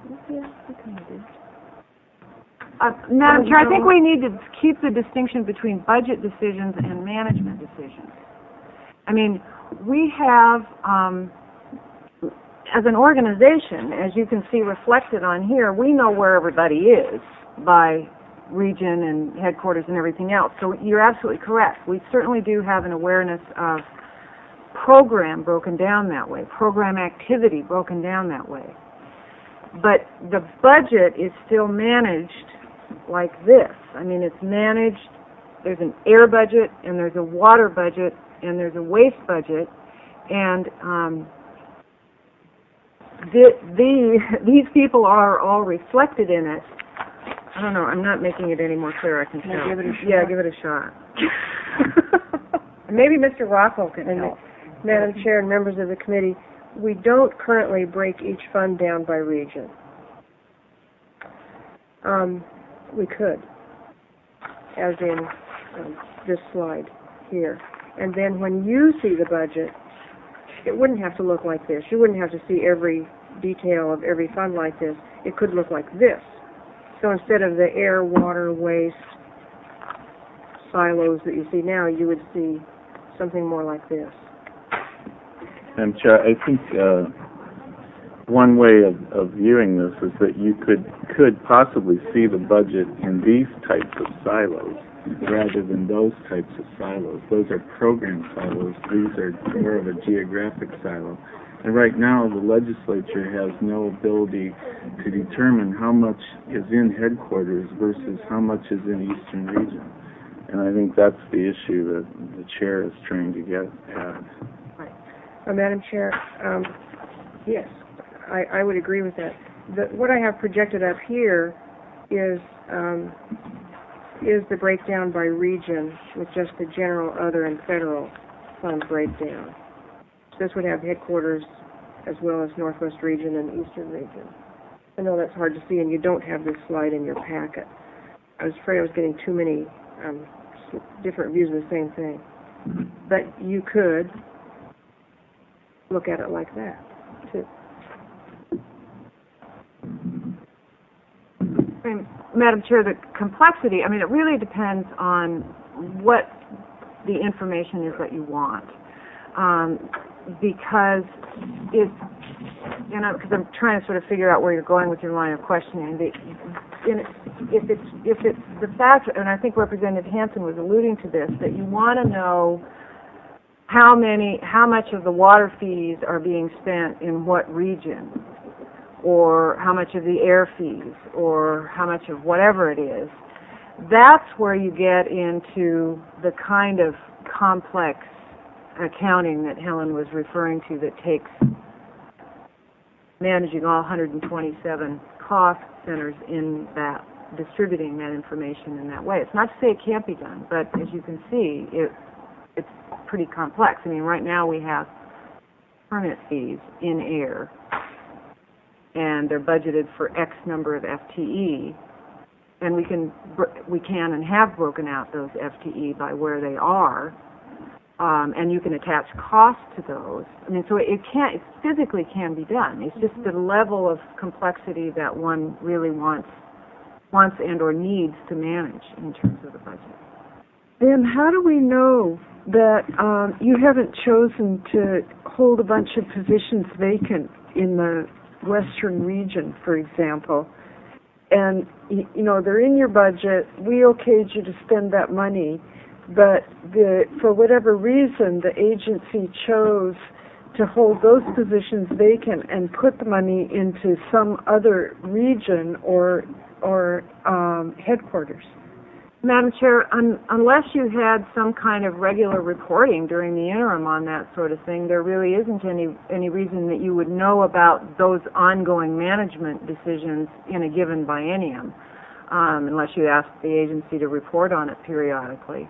Madam Chair, I think we need to keep the distinction between budget decisions and management decisions. I mean, we have, as an organization, as you can see reflected on here, we know where everybody is by region and headquarters and everything else. So you're absolutely correct. We certainly do have an awareness of program broken down that way, program activity broken down that way. But the budget is still managed like this. I mean, it's managed, there's an air budget, and there's a water budget, and there's a waste budget, and these people are all reflected in it. I don't know, I'm not making it any more clear, I can tell. Give it a shot? Yeah, give it a shot. Maybe Mr. Rockwell can help. Madam Chair and members of the committee, we don't currently break each fund down by region. We could, as in this slide here. And then when you see the budget, it wouldn't have to look like this. You wouldn't have to see every detail of every fund like this. It could look like this. So instead of the air, water, waste silos that you see now, you would see something more like this. Madam Chair, I think one way of viewing this is that you could possibly see the budget in these types of silos rather than those types of silos. Those are program silos. These are more of a geographic silo. And right now, the legislature has no ability to determine how much is in headquarters versus how much is in Eastern Region. And I think that's the issue that the chair is trying to get at. Right. Madam Chair, yes, I would agree with that. What I have projected up here is the breakdown by region with just the general, other, and federal fund breakdown. This would have headquarters as well as Northwest Region and Eastern Region. I know that's hard to see, and you don't have this slide in your packet. I was afraid I was getting too many different views of the same thing. But you could look at it like that, too. Madam Chair, the complexity, I mean, it really depends on what the information is that you want. because it's, because I'm trying to sort of figure out where you're going with your line of questioning. If it's the fact, and I think Representative Hansen was alluding to this, that you want to know how much of the water fees are being spent in what region, or how much of the air fees, or how much of whatever it is, that's where you get into the kind of complex accounting that Helen was referring to, that takes managing all 127 cost centers in that, distributing that information in that way. It's not to say it can't be done, but as you can see, it's pretty complex. I mean, right now we have permit fees in air, and they're budgeted for X number of FTE, and we can and have broken out those FTE by where they are, and you can attach costs to those. I mean, so it physically can be done. It's just the level of complexity that one really wants and or needs to manage in terms of the budget. Then how do we know that you haven't chosen to hold a bunch of positions vacant in the Western region, for example, and they're in your budget, we okayed you to spend that money, but for whatever reason the agency chose to hold those positions vacant and put the money into some other region or headquarters? Madam Chair, unless you had some kind of regular reporting during the interim on that sort of thing, there really isn't any reason that you would know about those ongoing management decisions in a given biennium, unless you ask the agency to report on it periodically.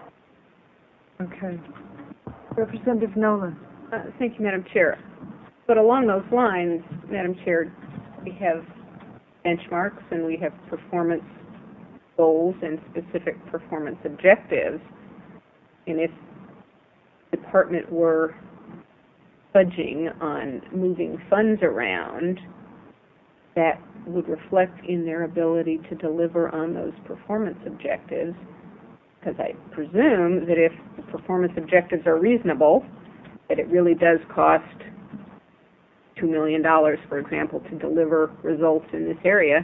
Okay. Representative Nolan. Thank you, Madam Chair. But along those lines, Madam Chair, we have benchmarks and we have performance goals and specific performance objectives. And if the department were budging on moving funds around, that would reflect in their ability to deliver on those performance objectives, because I presume that if the performance objectives are reasonable, that it really does cost $2 million, for example, to deliver results in this area,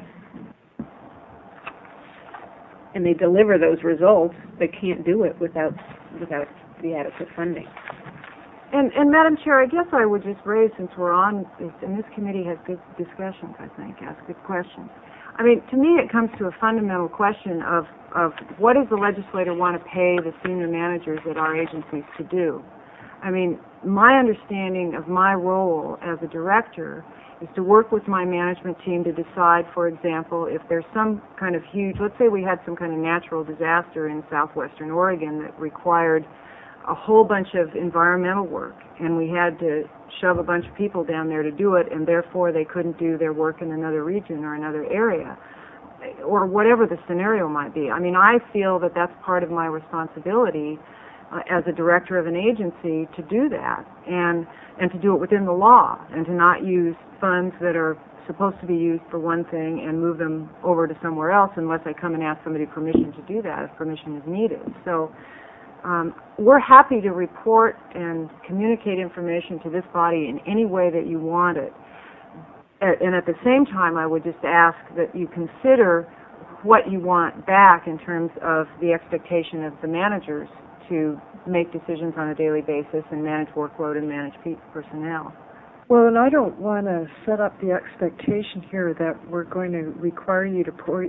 and they deliver those results, they can't do it without the adequate funding. And Madam Chair, I guess I would just raise, since we're on this, and this committee has good discussions, I think, ask good questions. I mean, to me it comes to a fundamental question of what does the legislator want to pay the senior managers at our agencies to do? I mean, my understanding of my role as a director is to work with my management team to decide, for example, if there's some kind of huge, let's say we had some kind of natural disaster in southwestern Oregon that required a whole bunch of environmental work, and we had to shove a bunch of people down there to do it, and therefore they couldn't do their work in another region or another area, or whatever the scenario might be. I mean, I feel that that's part of my responsibility as a director of an agency to do that, and to do it within the law, and to not use funds that are supposed to be used for one thing and move them over to somewhere else unless I come and ask somebody permission to do that, if permission is needed. So we're happy to report and communicate information to this body in any way that you want it. And at the same time, I would just ask that you consider what you want back in terms of the expectation of the managers to make decisions on a daily basis and manage workload and manage personnel. Well, and I don't want to set up the expectation here that we're going to require you to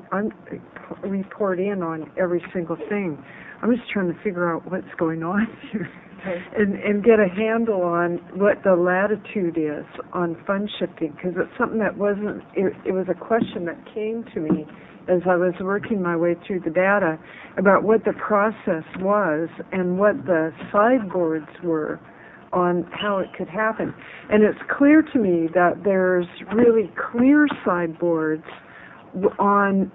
report in on every single thing. I'm just trying to figure out what's going on here, and get a handle on what the latitude is on fund shifting, because it's something that wasn't, it was a question that came to me as I was working my way through the data about what the process was and what the sideboards were on how it could happen. And it's clear to me that there's really clear sideboards on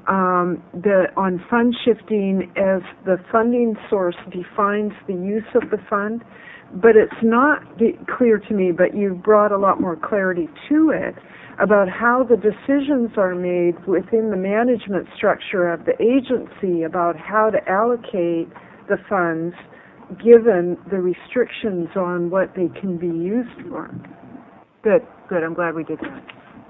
fund shifting as the funding source defines the use of the fund, but it's not clear to me, but you've brought a lot more clarity to it about how the decisions are made within the management structure of the agency about how to allocate the funds given the restrictions on what they can be used for. Good, good, I'm glad we did that.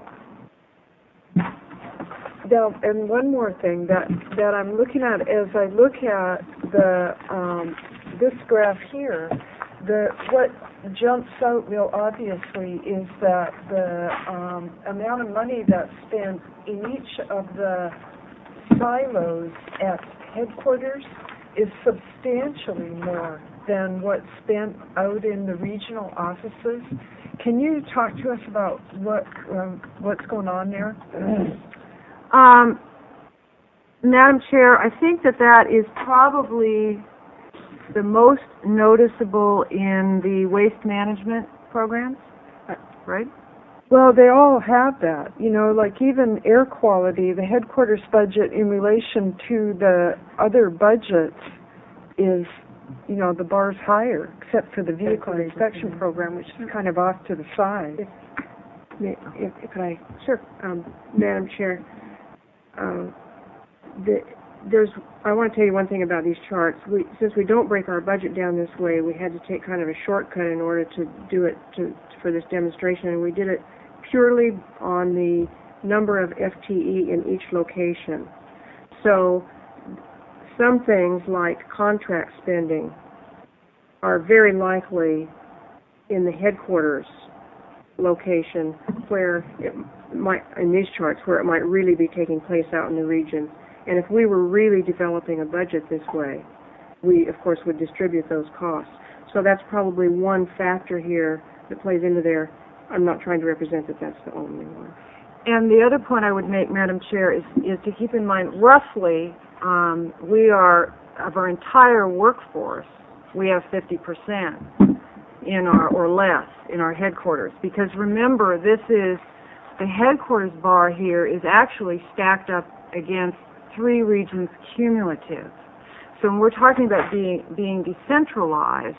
Now, and one more thing that I'm looking at as I look at the this graph here, what jumps out real obviously is that the amount of money that's spent in each of the silos at headquarters is substantially more than what's spent out in the regional offices. Can you talk to us about what's going on there? Madam Chair, I think that is probably the most noticeable in the waste management programs, right? Well, they all have that. You know, like even air quality, the headquarters budget in relation to the other budgets is, you know, the bar's higher, except for the vehicle inspection program, which is kind of off to the side. If I, sure, Madam Chair, I want to tell you one thing about these charts. Since we don't break our budget down this way, we had to take kind of a shortcut in order to do it for this demonstration, and we did it purely on the number of FTE in each location. So some things like contract spending are very likely in the headquarters location where it might, in these charts, where it might really be taking place out in the region. And if we were really developing a budget this way, we, of course, would distribute those costs. So that's probably one factor here that plays into there. I'm not trying to represent that that's the only one. And the other point I would make, Madam Chair, is to keep in mind, roughly, we are, of our entire workforce, we have 50% in our, or less, in our headquarters. Because remember, this is, the headquarters bar here is actually stacked up against 3 regions cumulative. So when we're talking about being decentralized,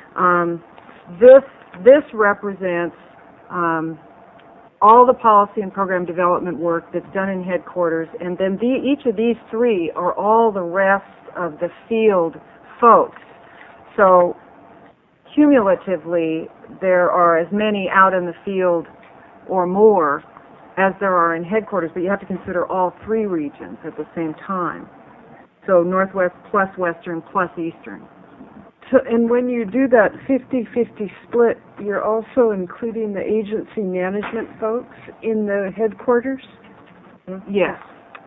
this represents all the policy and program development work that's done in headquarters, and then each of these 3 are all the rest of the field folks. So cumulatively, there are as many out in the field or more as there are in headquarters, but you have to consider all 3 regions at the same time. So Northwest plus Western plus Eastern. So, and when you do that 50-50 split, you're also including the agency management folks in the headquarters? Yes.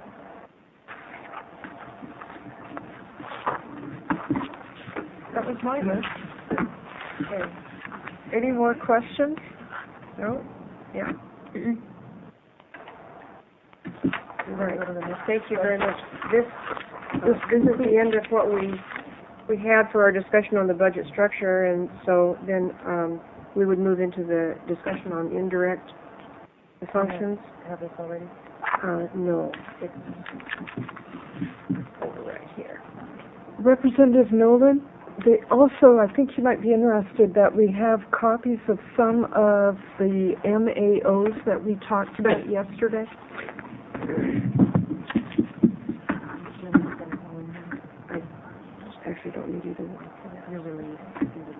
That was my list. Okay. Any more questions? No? Yeah. Right. Thank you very much. This is the end of what we had for our discussion on the budget structure, and so then we would move into the discussion on indirect functions. Have this already? No. It's over right here. Representative Nolan, also, I think you might be interested that we have copies of some of the MAOs that we talked about yesterday. I actually don't need either one. You really need either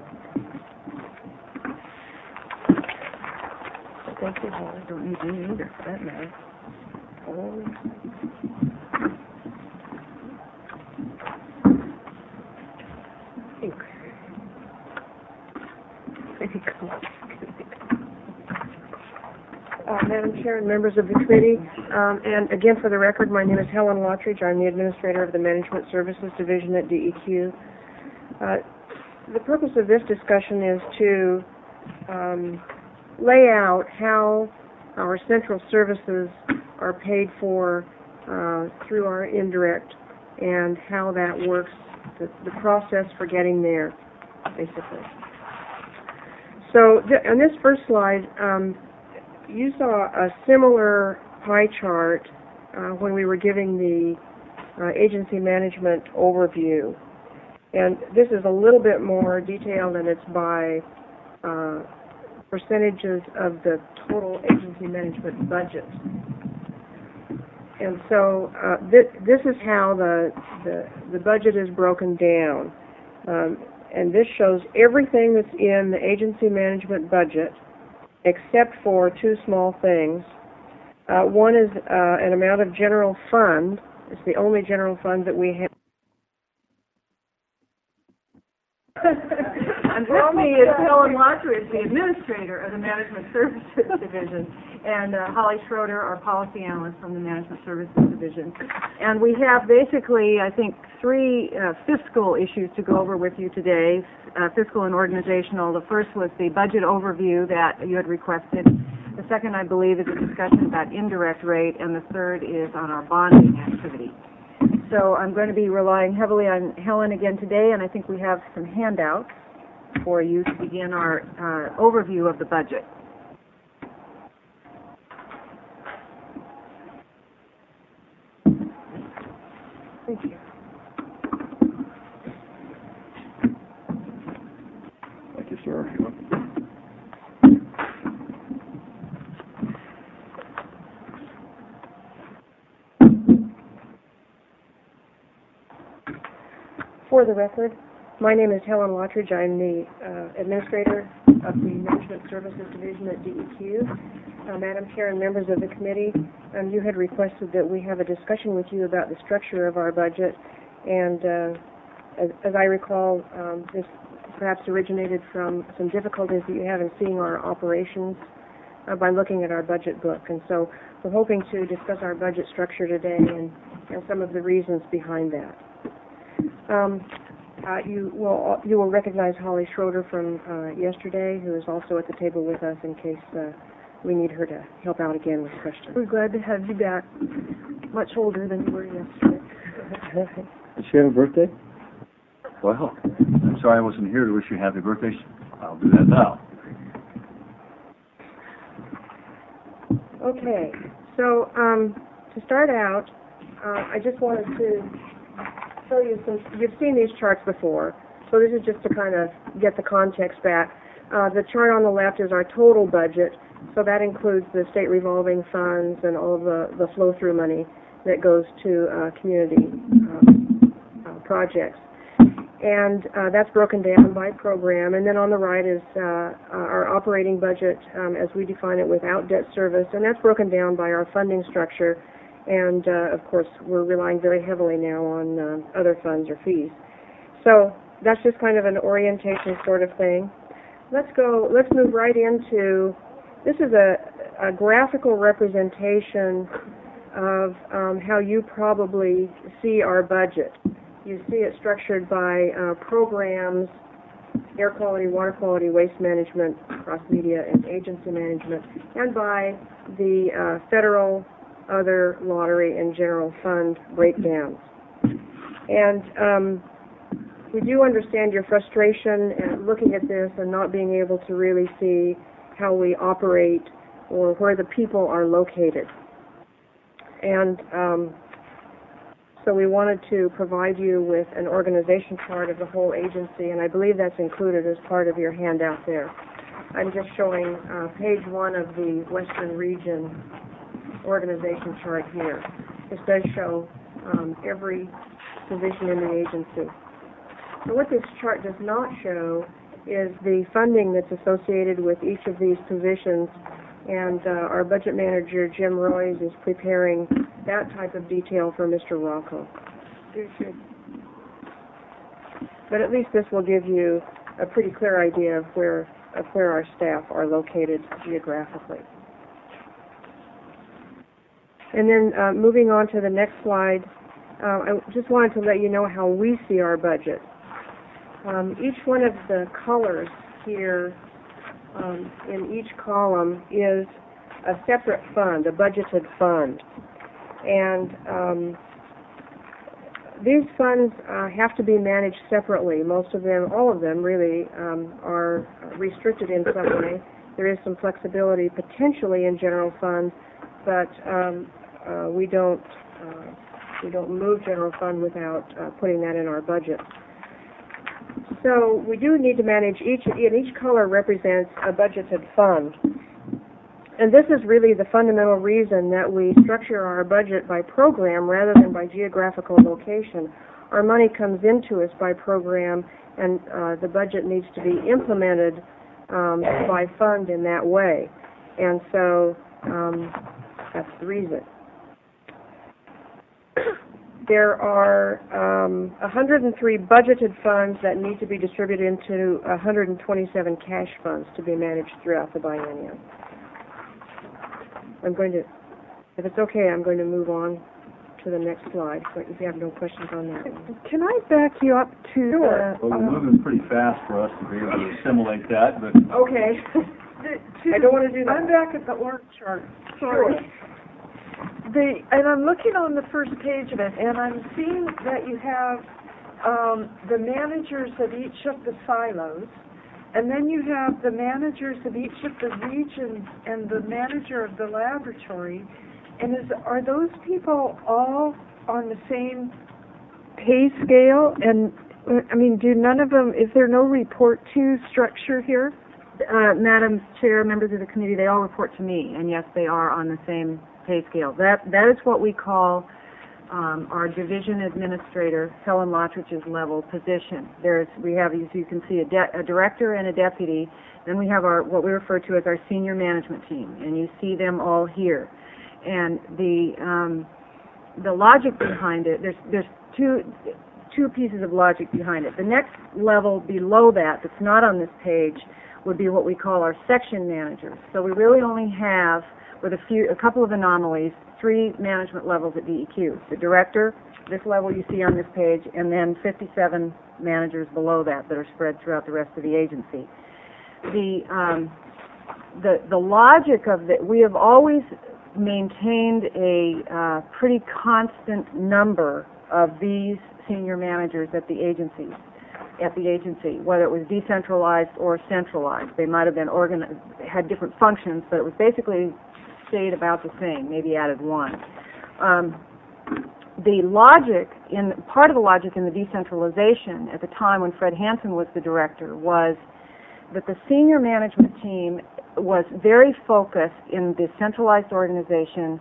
one. Thank you, Holly. I don't need any either, for that matter. Madam Chair and members of the committee, and again for the record, my name is Helen Lottridge. I'm the administrator of the Management Services Division at DEQ. The purpose of this discussion is to lay out how our central services are paid for through our indirect and how that works, the process for getting there, basically. So on this first slide, you saw a similar pie chart when we were giving the agency management overview. And this is a little bit more detailed, and it's by percentages of the total agency management budget. And so this is how the budget is broken down. and this shows everything that's in the agency management budget, except for two small things. One is an amount of general fund. It's the only general fund that we have. And with me is Helen Lottridge, the administrator of the Management Services Division, and Holly Schroeder, our policy analyst from the Management Services Division. And we have basically, I think, three fiscal issues to go over with you today, fiscal and organizational. The first was the budget overview that you had requested. The second, I believe, is a discussion about indirect rate, and the third is on our bonding activity. So I'm going to be relying heavily on Helen again today, and I think we have some handouts for you to begin our overview of the budget. Thank you. Thank you, sir. For the record, my name is Helen Lottridge. I'm the administrator of the Management Services Division at DEQ. Madam Chair and members of the committee, you had requested that we have a discussion with you about the structure of our budget, and as I recall, this perhaps originated from some difficulties that you have in seeing our operations by looking at our budget book. And so we're hoping to discuss our budget structure today and some of the reasons behind that. You will recognize Holly Schroeder from yesterday, who is also at the table with us in case we need her to help out again with questions. We're glad to have you back, much older than you were yesterday. Does she have a birthday? Well, I'm sorry I wasn't here to wish you a happy birthday. I'll do that now. Okay, so to start out, I just wanted to show you some. You've seen these charts before, so this is just to kind of get the context back. The chart on the left is our total budget, so that includes the state revolving funds and all of the flow-through money that goes to community projects. And that's broken down by program. And then on the right is our operating budget as we define it without debt service, and that's broken down by our funding structure. And, of course, we're relying very heavily now on other funds or fees. So that's just kind of an orientation sort of thing. Let's move right into, this is a graphical representation of how you probably see our budget. You see it structured by programs, air quality, water quality, waste management, cross-media, and agency management, and by the federal, other, lottery, and general fund breakdowns. And we do understand your frustration at looking at this and not being able to really see how we operate or where the people are located. And so we wanted to provide you with an organization chart of the whole agency, and I believe that's included as part of your handout there. I'm just showing page 1 of the Western Region organization chart here. This does show every position in the agency. So what this chart does not show is the funding that's associated with each of these positions, and our budget manager, Jim Royce, is preparing that type of detail for Mr. Rocco. But at least this will give you a pretty clear idea of where our staff are located geographically. And then moving on to the next slide, I just wanted to let you know how we see our budget. Each one of the colors here in each column is a separate fund, a budgeted fund. And these funds have to be managed separately. Most of them, all of them really, are restricted in some way. There is some flexibility potentially in general funds, but we don't move general fund without putting that in our budget. So we do need to manage each color represents a budgeted fund. And this is really the fundamental reason that we structure our budget by program rather than by geographical location. our money comes into us by program, and the budget needs to be implemented by fund in that way. And so that's the reason. There are 103 budgeted funds that need to be distributed into 127 cash funds to be managed throughout the biennium. I'm going to, if it's okay, I'm going to move on to the next slide, so if you have no questions on that one. Can I back you up to Well, you're moving pretty fast for us to be able to assimilate that, but Okay. I don't want to do that. I'm back at the org chart. Sorry. And I'm looking on the first page of it, and I'm seeing that you have the managers of each of the silos, and then you have the managers of each of the regions and the manager of the laboratory. And are those people all on the same pay scale? And I mean, do none of them? Is there no report to structure here? Madam Chair, members of the committee, they all report to me, and yes, they are on the same pay scale. That is what we call our division administrator, Helen Lottridge's level position. We have, as you can see, a director and a deputy. Then we have what we refer to as our senior management team, and you see them all here. And the logic behind it, there's two pieces of logic behind it. The next level below that's not on this page, would be what we call our section managers. So we really only have, with a couple of anomalies, 3 management levels at DEQ. The director, this level you see on this page, and then 57 managers below that are spread throughout the rest of the agency. The logic of that, we have always maintained a pretty constant number of these senior managers at the agency, whether it was decentralized or centralized. They might have been had different functions, but it was basically stayed about the same, maybe added 1. The logic, part of the logic in the decentralization at the time when Fred Hansen was the director was that the senior management team was very focused in the centralized organization.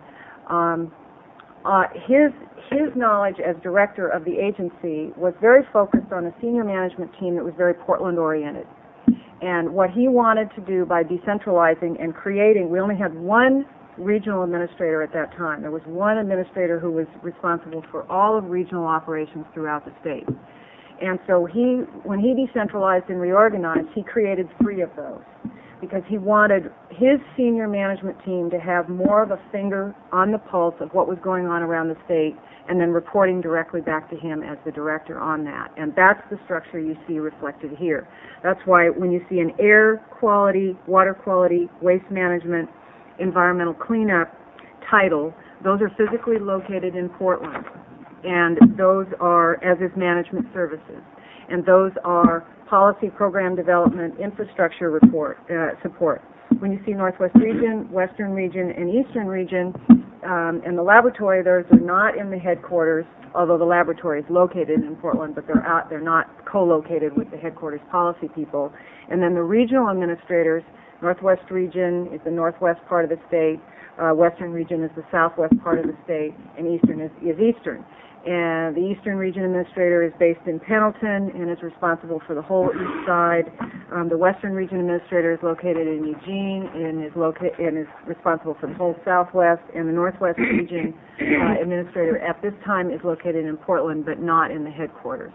His knowledge as director of the agency was very focused on a senior management team that was very Portland-oriented. And what he wanted to do by decentralizing and creating, we only had 1 regional administrator at that time. There was 1 administrator who was responsible for all of regional operations throughout the state. And so when he decentralized and reorganized, he created 3 of those, because he wanted his senior management team to have more of a finger on the pulse of what was going on around the state, and then reporting directly back to him as the director on that. And that's the structure you see reflected here. That's why when you see an air quality, water quality, waste management, environmental cleanup title, those are physically located in Portland. And those are, as is management services. And those are policy, program development, infrastructure support. When you see Northwest Region, Western Region, and Eastern Region, and the laboratory, those are not in the headquarters, although the laboratory is located in Portland, but they're not co-located with the headquarters policy people. And then the regional administrators, Northwest Region is the northwest part of the state, Western Region is the southwest part of the state, and Eastern is Eastern. And the Eastern Region Administrator is based in Pendleton and is responsible for the whole east side. The Western Region Administrator is located in Eugene and is responsible for the whole southwest. And the Northwest Region Administrator at this time is located in Portland, but not in the headquarters.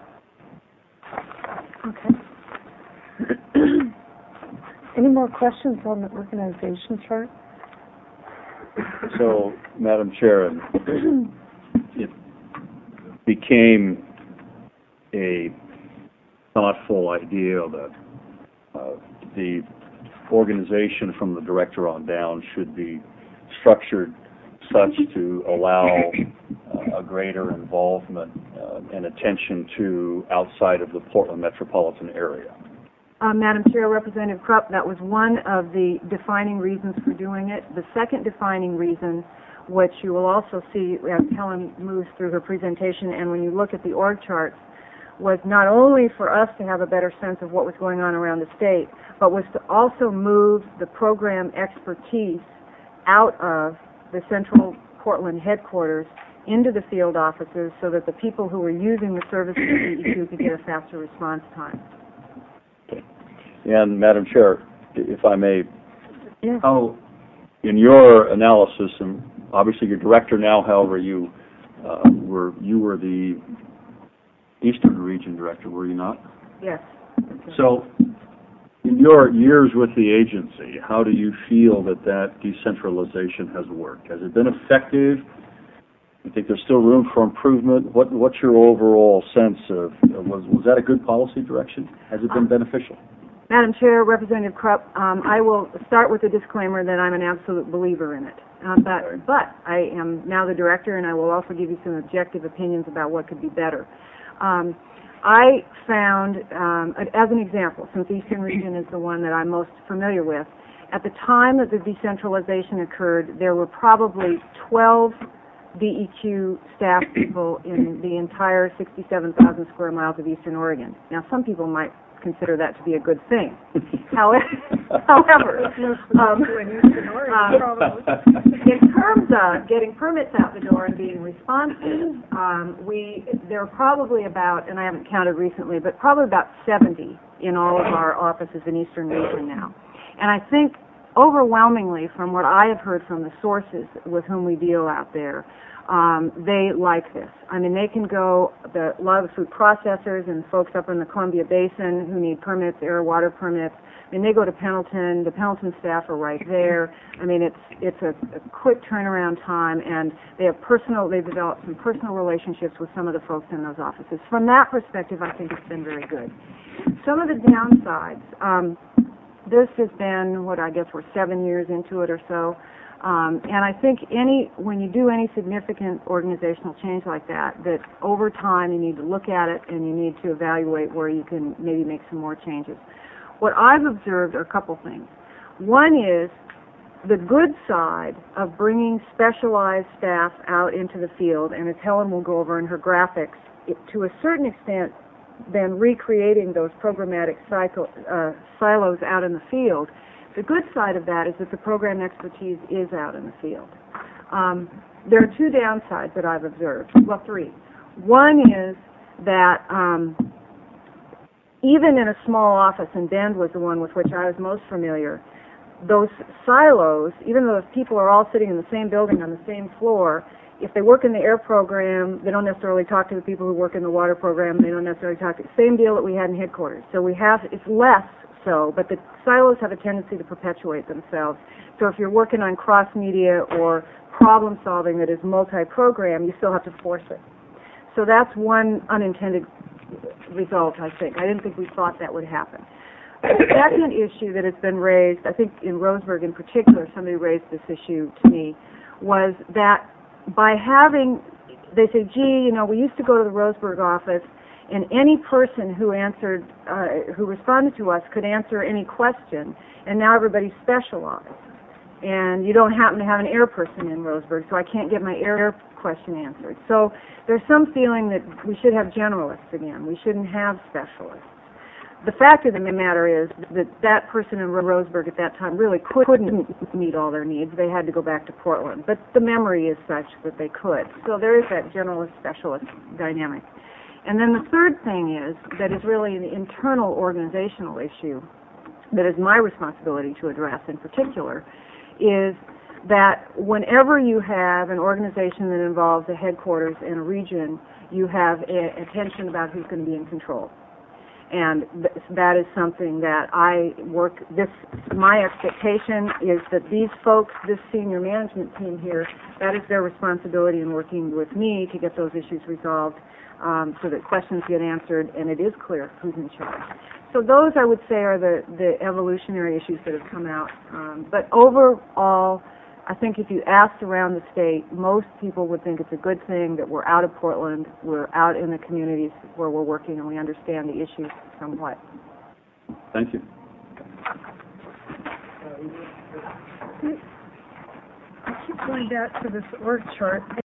Okay. Any more questions on the organization chart? So, Madam Chair, it became a thoughtful idea that the organization from the director on down should be structured such to allow a greater involvement and attention to outside of the Portland metropolitan area. Madam Chair, Representative Krupp, that was one of the defining reasons for doing it. The second defining reason, which you will also see as Helen moves through her presentation and when you look at the org charts, was not only for us to have a better sense of what was going on around the state, but was to also move the program expertise out of the central Portland headquarters into the field offices so that the people who were using the services of DEQ could get a faster response time. And Madam Chair, if I may, Yeah. how, in your analysis, and obviously you're director now, however, you were the Eastern Region Director, were you not? Yes. So, in your years with the agency, how do you feel that decentralization has worked? Has it been effective? You think there's still room for improvement? What's your overall sense of, was that a good policy direction? Has it been beneficial? Madam Chair, Representative Krupp, I will start with a disclaimer that I'm an absolute believer in it. But I am now the director, and I will also give you some objective opinions about what could be better. I found, as an example, since Eastern Region is the one that I'm most familiar with, at the time that the decentralization occurred, there were probably 12 DEQ staff people in the entire 67,000 square miles of Eastern Oregon. Now, some people might consider that to be a good thing. However, in terms of getting permits out the door and being responsive, there are probably about, and I haven't counted recently, but probably about 70 in all of our offices in Eastern Region now. And I think overwhelmingly, from what I have heard from the sources with whom we deal out there, they like this. I mean, they can go, a lot of the food processors and folks up in the Columbia Basin who need permits, air, water permits, I mean, they go to Pendleton, the Pendleton staff are right there. I mean, it's a quick turnaround time, and they've developed some personal relationships with some of the folks in those offices. From that perspective, I think it's been very good. Some of the downsides, this has been, I guess we're 7 years into it or so, and I think when you do any significant organizational change like that over time you need to look at it and you need to evaluate where you can maybe make some more changes. What I've observed are a couple things. One is the good side of bringing specialized staff out into the field, and as Helen will go over in her graphics, to a certain extent then recreating those programmatic silos out in the field. The good side of that is that the program expertise is out in the field. There are two downsides that I've observed. Well, three. One is that even in a small office, and Bend was the one with which I was most familiar, those silos, even though people are all sitting in the same building on the same floor, if they work in the air program, they don't necessarily talk to the people who work in the water program. They don't necessarily talk to the same deal that we had in headquarters. So it's less so, but the silos have a tendency to perpetuate themselves. So if you're working on cross-media or problem solving that is multi-program, you still have to force it. So that's one unintended result, I think. I didn't think we thought that would happen. The second issue that has been raised, I think in Roseburg in particular, somebody raised this issue to me, was that by they say, gee, we used to go to the Roseburg office and any person who responded to us could answer any question, and now everybody's specialized. And you don't happen to have an air person in Roseburg, so I can't get my air question answered. So there's some feeling that we should have generalists again. We shouldn't have specialists. The fact of the matter is that person in Roseburg at that time really couldn't meet all their needs. They had to go back to Portland. But the memory is such that they could. So there is that generalist-specialist dynamic. And then the third thing that is really an internal organizational issue that is my responsibility to address in particular, is that whenever you have an organization that involves a headquarters in a region, you have a tension about who's going to be in control. And that is something that my expectation is that these folks, this senior management team here, that is their responsibility in working with me to get those issues resolved so that questions get answered and it is clear who's in charge. So those, I would say, are the evolutionary issues that have come out. But overall, I think if you asked around the state, most people would think it's a good thing that we're out of Portland, we're out in the communities where we're working, and we understand the issues somewhat. Thank you. I keep going back to this org chart.